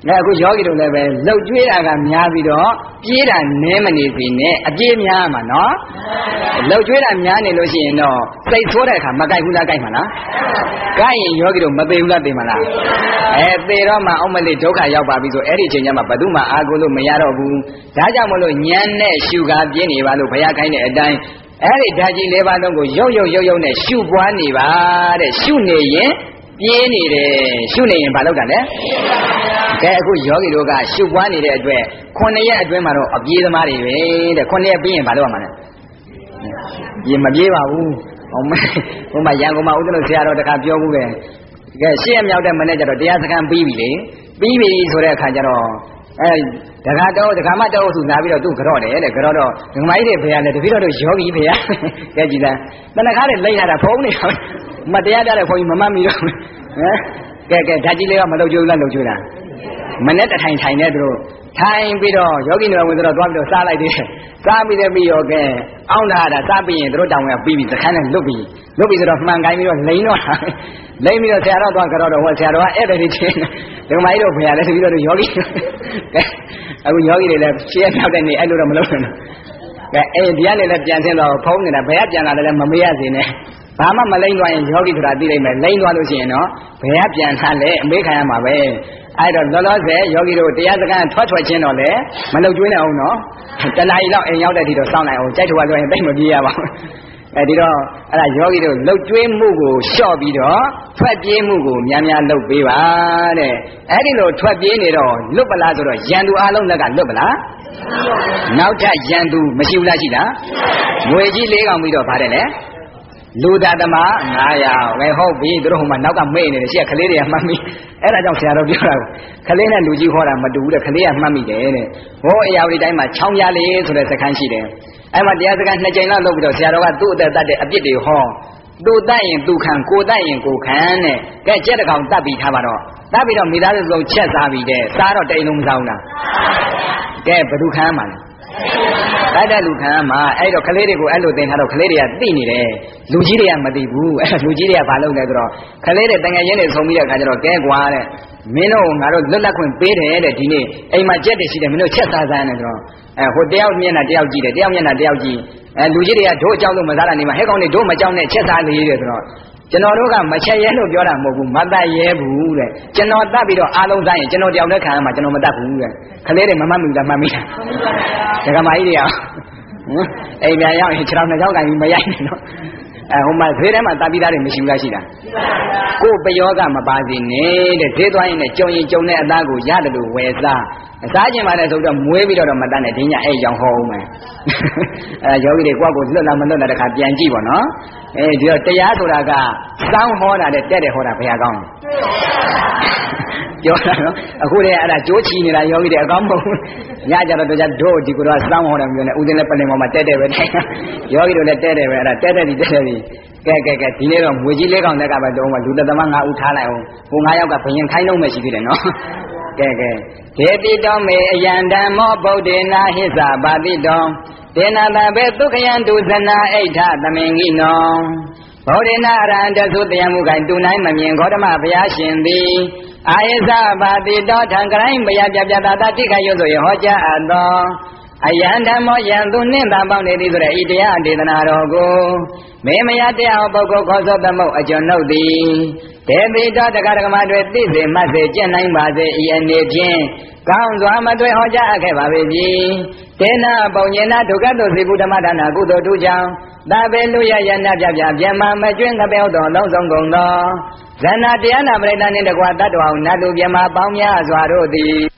Speaker 2: ငါအခုယောဂီတို့လည်းပဲလှုပ်ကျွေးတာကများပြီးတော့ပြေးတာနည်းမနေစေနဲ့အပြေးများမှာနော်လှုပ်ကျွေးတာများနေလို့ရှိရင်တော့စိတ်ဆိုးတဲ့အခါမကြိုက်ဘူးလားကြိုက်မှာလားကြိုက်ရင်ယောဂီတို့မသေးဘူးလားသိမှာလားအဲသေတော့မှအောက်မလေးဒုက္ခရောက်ပါပြီဆိုအဲ့ဒီချိန်ကျမှဘယ်သူမှအာကိုလို့မရတော့ဘူးဒါကြောင့်မလို့ညံနဲ့ရှုကားပြင်းနေပါလို့ဘုရားခိုင်းတဲ့အတိုင်းအဲ့ဒီဓာတ်ကြီးလေးပါးလုံးကိုရုပ်ရုပ်ရုပ်ရုပ်နဲ့ရှုပွားနေပါတဲ့ရှုနေရင်ပြေးနေတယ်ရှုနေရင်ဘာလုပ်တာလဲကဲအခုယောဂီတို့ကရှုပွားနေတဲ့အတွက်ခုနှစ်ရက်အတွင်းမှာတော့အပြေးသမားတွေပဲတဲ့ခုနှစ်ရက်ပြီးရင်ဘာလုပ်ရမှာလဲရင်မပြေးပါဘူးဟိုမဟိုမှာရန်ကုန်မှာဦးဇင်းတို့ဆရာတော်တခါပြောဘူးပဲကဲရှင်းရမြောက်တဲ့မနေ့ကျတော့တရားစခန်းပြီးပြီလေပြီးပြီဆိုတဲ့အခါကျတော့အဲဒကာတော်ဒကာမတော်သူလာပြီးတော့သူ့ကြော့တယ်တဲ့ကြော့တော့ဒကာမကြီးတွေဖေရလဲတပည့်တော်တို့ယောဂီဖေရကဲကြည်လားတနခါတွေလိမ့်လာတာဖုံးနေတော့မတရားကြတဲ့ဘုန်းကြီးမမှတ်မိတော့ဟမ်ကဲကဲဓာတ်ကြီးလေးကမလုပ်ကြဘူးလားလုပ်ကြလားမနဲ့တထိုင်ထိုင်နေသူတို့ထိုင်ပြီးတော့ယောဂီတော်ဝင်တော့သွားပြီးတော့စားလိုက်သေးတယ်စားပြီးတဲ့ပြီးရောကဲအောင်းလာတာစားပြီးရင်တို့တောင်ကပြီးပြီသခန်းနဲ့လွတ်ပြီးလွတ်ပြီးဆိုတော့မှန်ကိုင်းပြီးတော့လိမ့်တော့လိမ့်ပြီးတော့ဆရာတော်သွားကြတော့တော့ဟောဆရာတော်ကအဲ့ဒါတွေချင်းဒကမကြီးတို့ဖေရလဲတပည့်တော်တို့ယောဂီကဲအခုယောဂီတွေလည်းရှင်းရောက်တဲ့နေအဲ့လိုတော့မလုပ်နဲ့ကဲအေးဒီကနေလည်းပြန်ဆင်းတော့ဖုံးနေတာဘယ်ကပြန်လာတယ်လဲမမေးရစေနဲ့ဘာမှမလိမ့်သွားရင်ယောဂီဆိုတာသိလိုက်မယ်လိမ့်သွားလို့ရှိရင်တော့ဘယ်ကပြန်လာလဲအမေးခံရမှာပဲအဲ့တော့လောလောဆယ်ယောဂီတို့တရားစခန်းထွက်ထွက်ချင်းတော့လေမလုံကျွေးနိုင်အောင်နော်တဏှာကြီးတော့အိမ်ရောက်တဲ့ဒီတော့စောင့်နိုင်အောင်ကြိုက်ထွားလို့ရင်တိတ်မပြေးရပါဘူးအဲဒီတော့အဲ့ဒါယောဂီတို့လှုပ်ကျွေးမှုကိုလျှော့ပြီးတော့ထွက်ပြေးမှုကိုများများလုပ်ပေးပါတဲ့အဲ့ဒီလိုထွက်ပြေးနေတော့လွတ်ပလားဆိုတော့ရန်သူအလုံးလက်ကလွတ်ပလားနောက်ထပ်ရန်သူမရှိဘူးလားရှိလားငွေကြီးလေးကောင်ပြီးတော့ဗါတယ်လေလူသားသမားငါးရာပဲဟုတ်ပြီသူတို့ဟိုမှာနောက်ကမေ့နေတယ်ရှေ့ကလေးတွေကမှတ်မိအဲ့ဒါကြောင့်ဆရာတော်ပြောတာကလေးနဲ့လူကြီးခေါ်တာမတူဘူးတဲ့ကလေးကမှတ်မိတယ်တဲ့ဟိုအရာဝတီတိုင်းမှာချောင်းပြလေးဆိုတဲ့စခန်းရှိတယ်အဲ့မှာတရားစခန်းနှစ်ကြိမ်လောက်လုပ်ပြီးတော့ဆရာတော်ကသူ့အသက်တတ်တဲ့အပြစ်တွေဟောသူတတ်ရင်သူခံကိုတတ်ရင်ကိုခံတဲ့ကဲကြက်တကောင်တတ်ပြီးထားပါတော့တတ်ပြီးတော့မိသားစုစုံချက်စားပြီးတဲ့စားတော့တိန်လုံးမစားဘူးလားကဲဘယ်သူခံမှာလဲတတ်တဲ့လူခံမှာအဲ့တော့ကလေးတွေကိုအဲ့လိုသင်ထားတော့ကလေးတွေကသိနေတယ်လူကြီးတွေကမသိဘူးအဲ့လူကြီးတွေကဘာလုပ်လဲဆိုတော့ကလေးတွေတငယ်ချင်းတွေဆုံပြီးတဲ့အခါကျတော့ကဲကွာတဲ့မင်းတို့ငါတို့လွတ်လပ်ခွင့်ပေးတယ်တဲ့ဒီနေ့အိမ်မှာကြက်တွေရှိတယ်မင်းတို့ချက်စားစားနေတော့အဲဟိုတယောက်မျက်နှာတယောက်ကြည့်တယ်တယောက်မျက်နှာတယောက်ကြည့်အဲလူကြီးတွေကတို့အကြောင်းလို့မစားတာနေမှာဟဲ့ကောင်တွေတို့မကြောက်နဲ့ချက်စားလေတဲ့ဆိုတော့ကျွန်တော်တို့ကမချက်ရဲလို့ပြောတာမဟုတ်ဘူးမတတ်ရဲဘူးတဲ့ကျွန်တော်တတ်ပြီးတော့အားလုံးစားရင်ကျွန်တော်တယောက်တည်းခံရမှာကျွန်တော်မတတ်ဘူးတဲ့ခလေးတွေမမှတ်မိလားမှတ်မိလားဒကမာကြီးတွေအောင်အိမ်ပြန်ရောက်ရင်ခြေထောက်နှစ်ချောင်းကန်ပြီးမရိုက်နဲ့နော်အဲဟိုမှာဈေးထဲမှာတာပြီးသားတွေမရှိဘူးလားရှိတာကိုယ်ပယောကမပါစေနဲ့တဲ့ဈေးသွားရင်လည်းကြုံရင်ကြုံတဲ့အသားကိုရတယ်လို့ဝယ်စားစားခြင်းပါလေဆိုတော့မွေးပြီးတော့မတတ်နဲ့ဒီညအဲ့ရောင်ဟောအောင်မယ်အဲယောဂီတွေကိုယ့်ကိုလွတ်လာမလွတ်လာတဲ့ခါပြန်ကြည့်ပါနော်အဲဒီတော့တရားဆိုတာကစောင်းဟောတာတဲ့တက်တယ်ဟောတာဘယ်ဟာကောင်းလဲပြောတာနော်အခုတည်းအဲ့ဒါကြိုးချီနေတာယောဂီတွေအကောင်းမဟုတ်ဘူးညကြတော့တို့ကြတို့ဒီကတော့စောင်းဟောတယ်ပြောနေဦးသိန်းလည်းပလင်ပေါ်မှာတက်တယ်ပဲထိုင်ယောဂီတို့လည်းတက်တယ်ပဲအဲ့ဒါတက်တယ်ဒီတက်တယ်ဒီကဲကဲကဲဒီနေ့တော့ငွေကြီးလေးကောင်လက်ကပဲတုံးပါလူသက်သမားငါးဦးထားလိုက်အောင်ဟိုငါးယောက်ကဘယင်ခိုင်းလုံးပဲရှိသေးတယ်နော်ကဲကဲဒေတိတောမေအယံဓမ္မောဗုဒ္ဓေနာဟိသပါတိတောဒေနာတဘေဒုက္ခယံတုဇနာအိဋ္ဌသမင်္ဂိနောဗုဒ္ဓေနာအရဟံတသုတရားမှုကိုင်တူနိုင်မမြင်ဂေါတမဘုရားရှင်သည်အာယသပါတိတောထံကရိုင်းဘယပြပြတာတာတိခယုဆိုရဟောကြားအပ်သောအယံဓမ္မောယံသူနှင့်သာပေါင်းနေသည်ဆိုတဲ့ဤတရားဒေသနာတော်ကိုမေမယတရားပုဂ္ဂိုလ်ခေါ်သောသမုတ်အကျွန်ုပ်သည်ဒေတိတောတက္ကရကမတွေသိစေမှတ်စေကျင့်နိုင်ပါစေဤအနေဖြင့်ကောင်းစွာမတွေ့ဟောကြားအပ်ခဲ့ပါပြီတေနပုံညေနဒုက္ခတုစေကုဓမ္မဒါနကုသိုလ်တူကြောင့်သာဘေလူရယနာပြပြပြမမကျွင်းကပေတော်လုံးစုံကုန်သောဇဏတရားနာပရိသတ်နှင့်တကွာတတ္တဝါနတ်လူပြမပေါင်းများစွာတို့သည်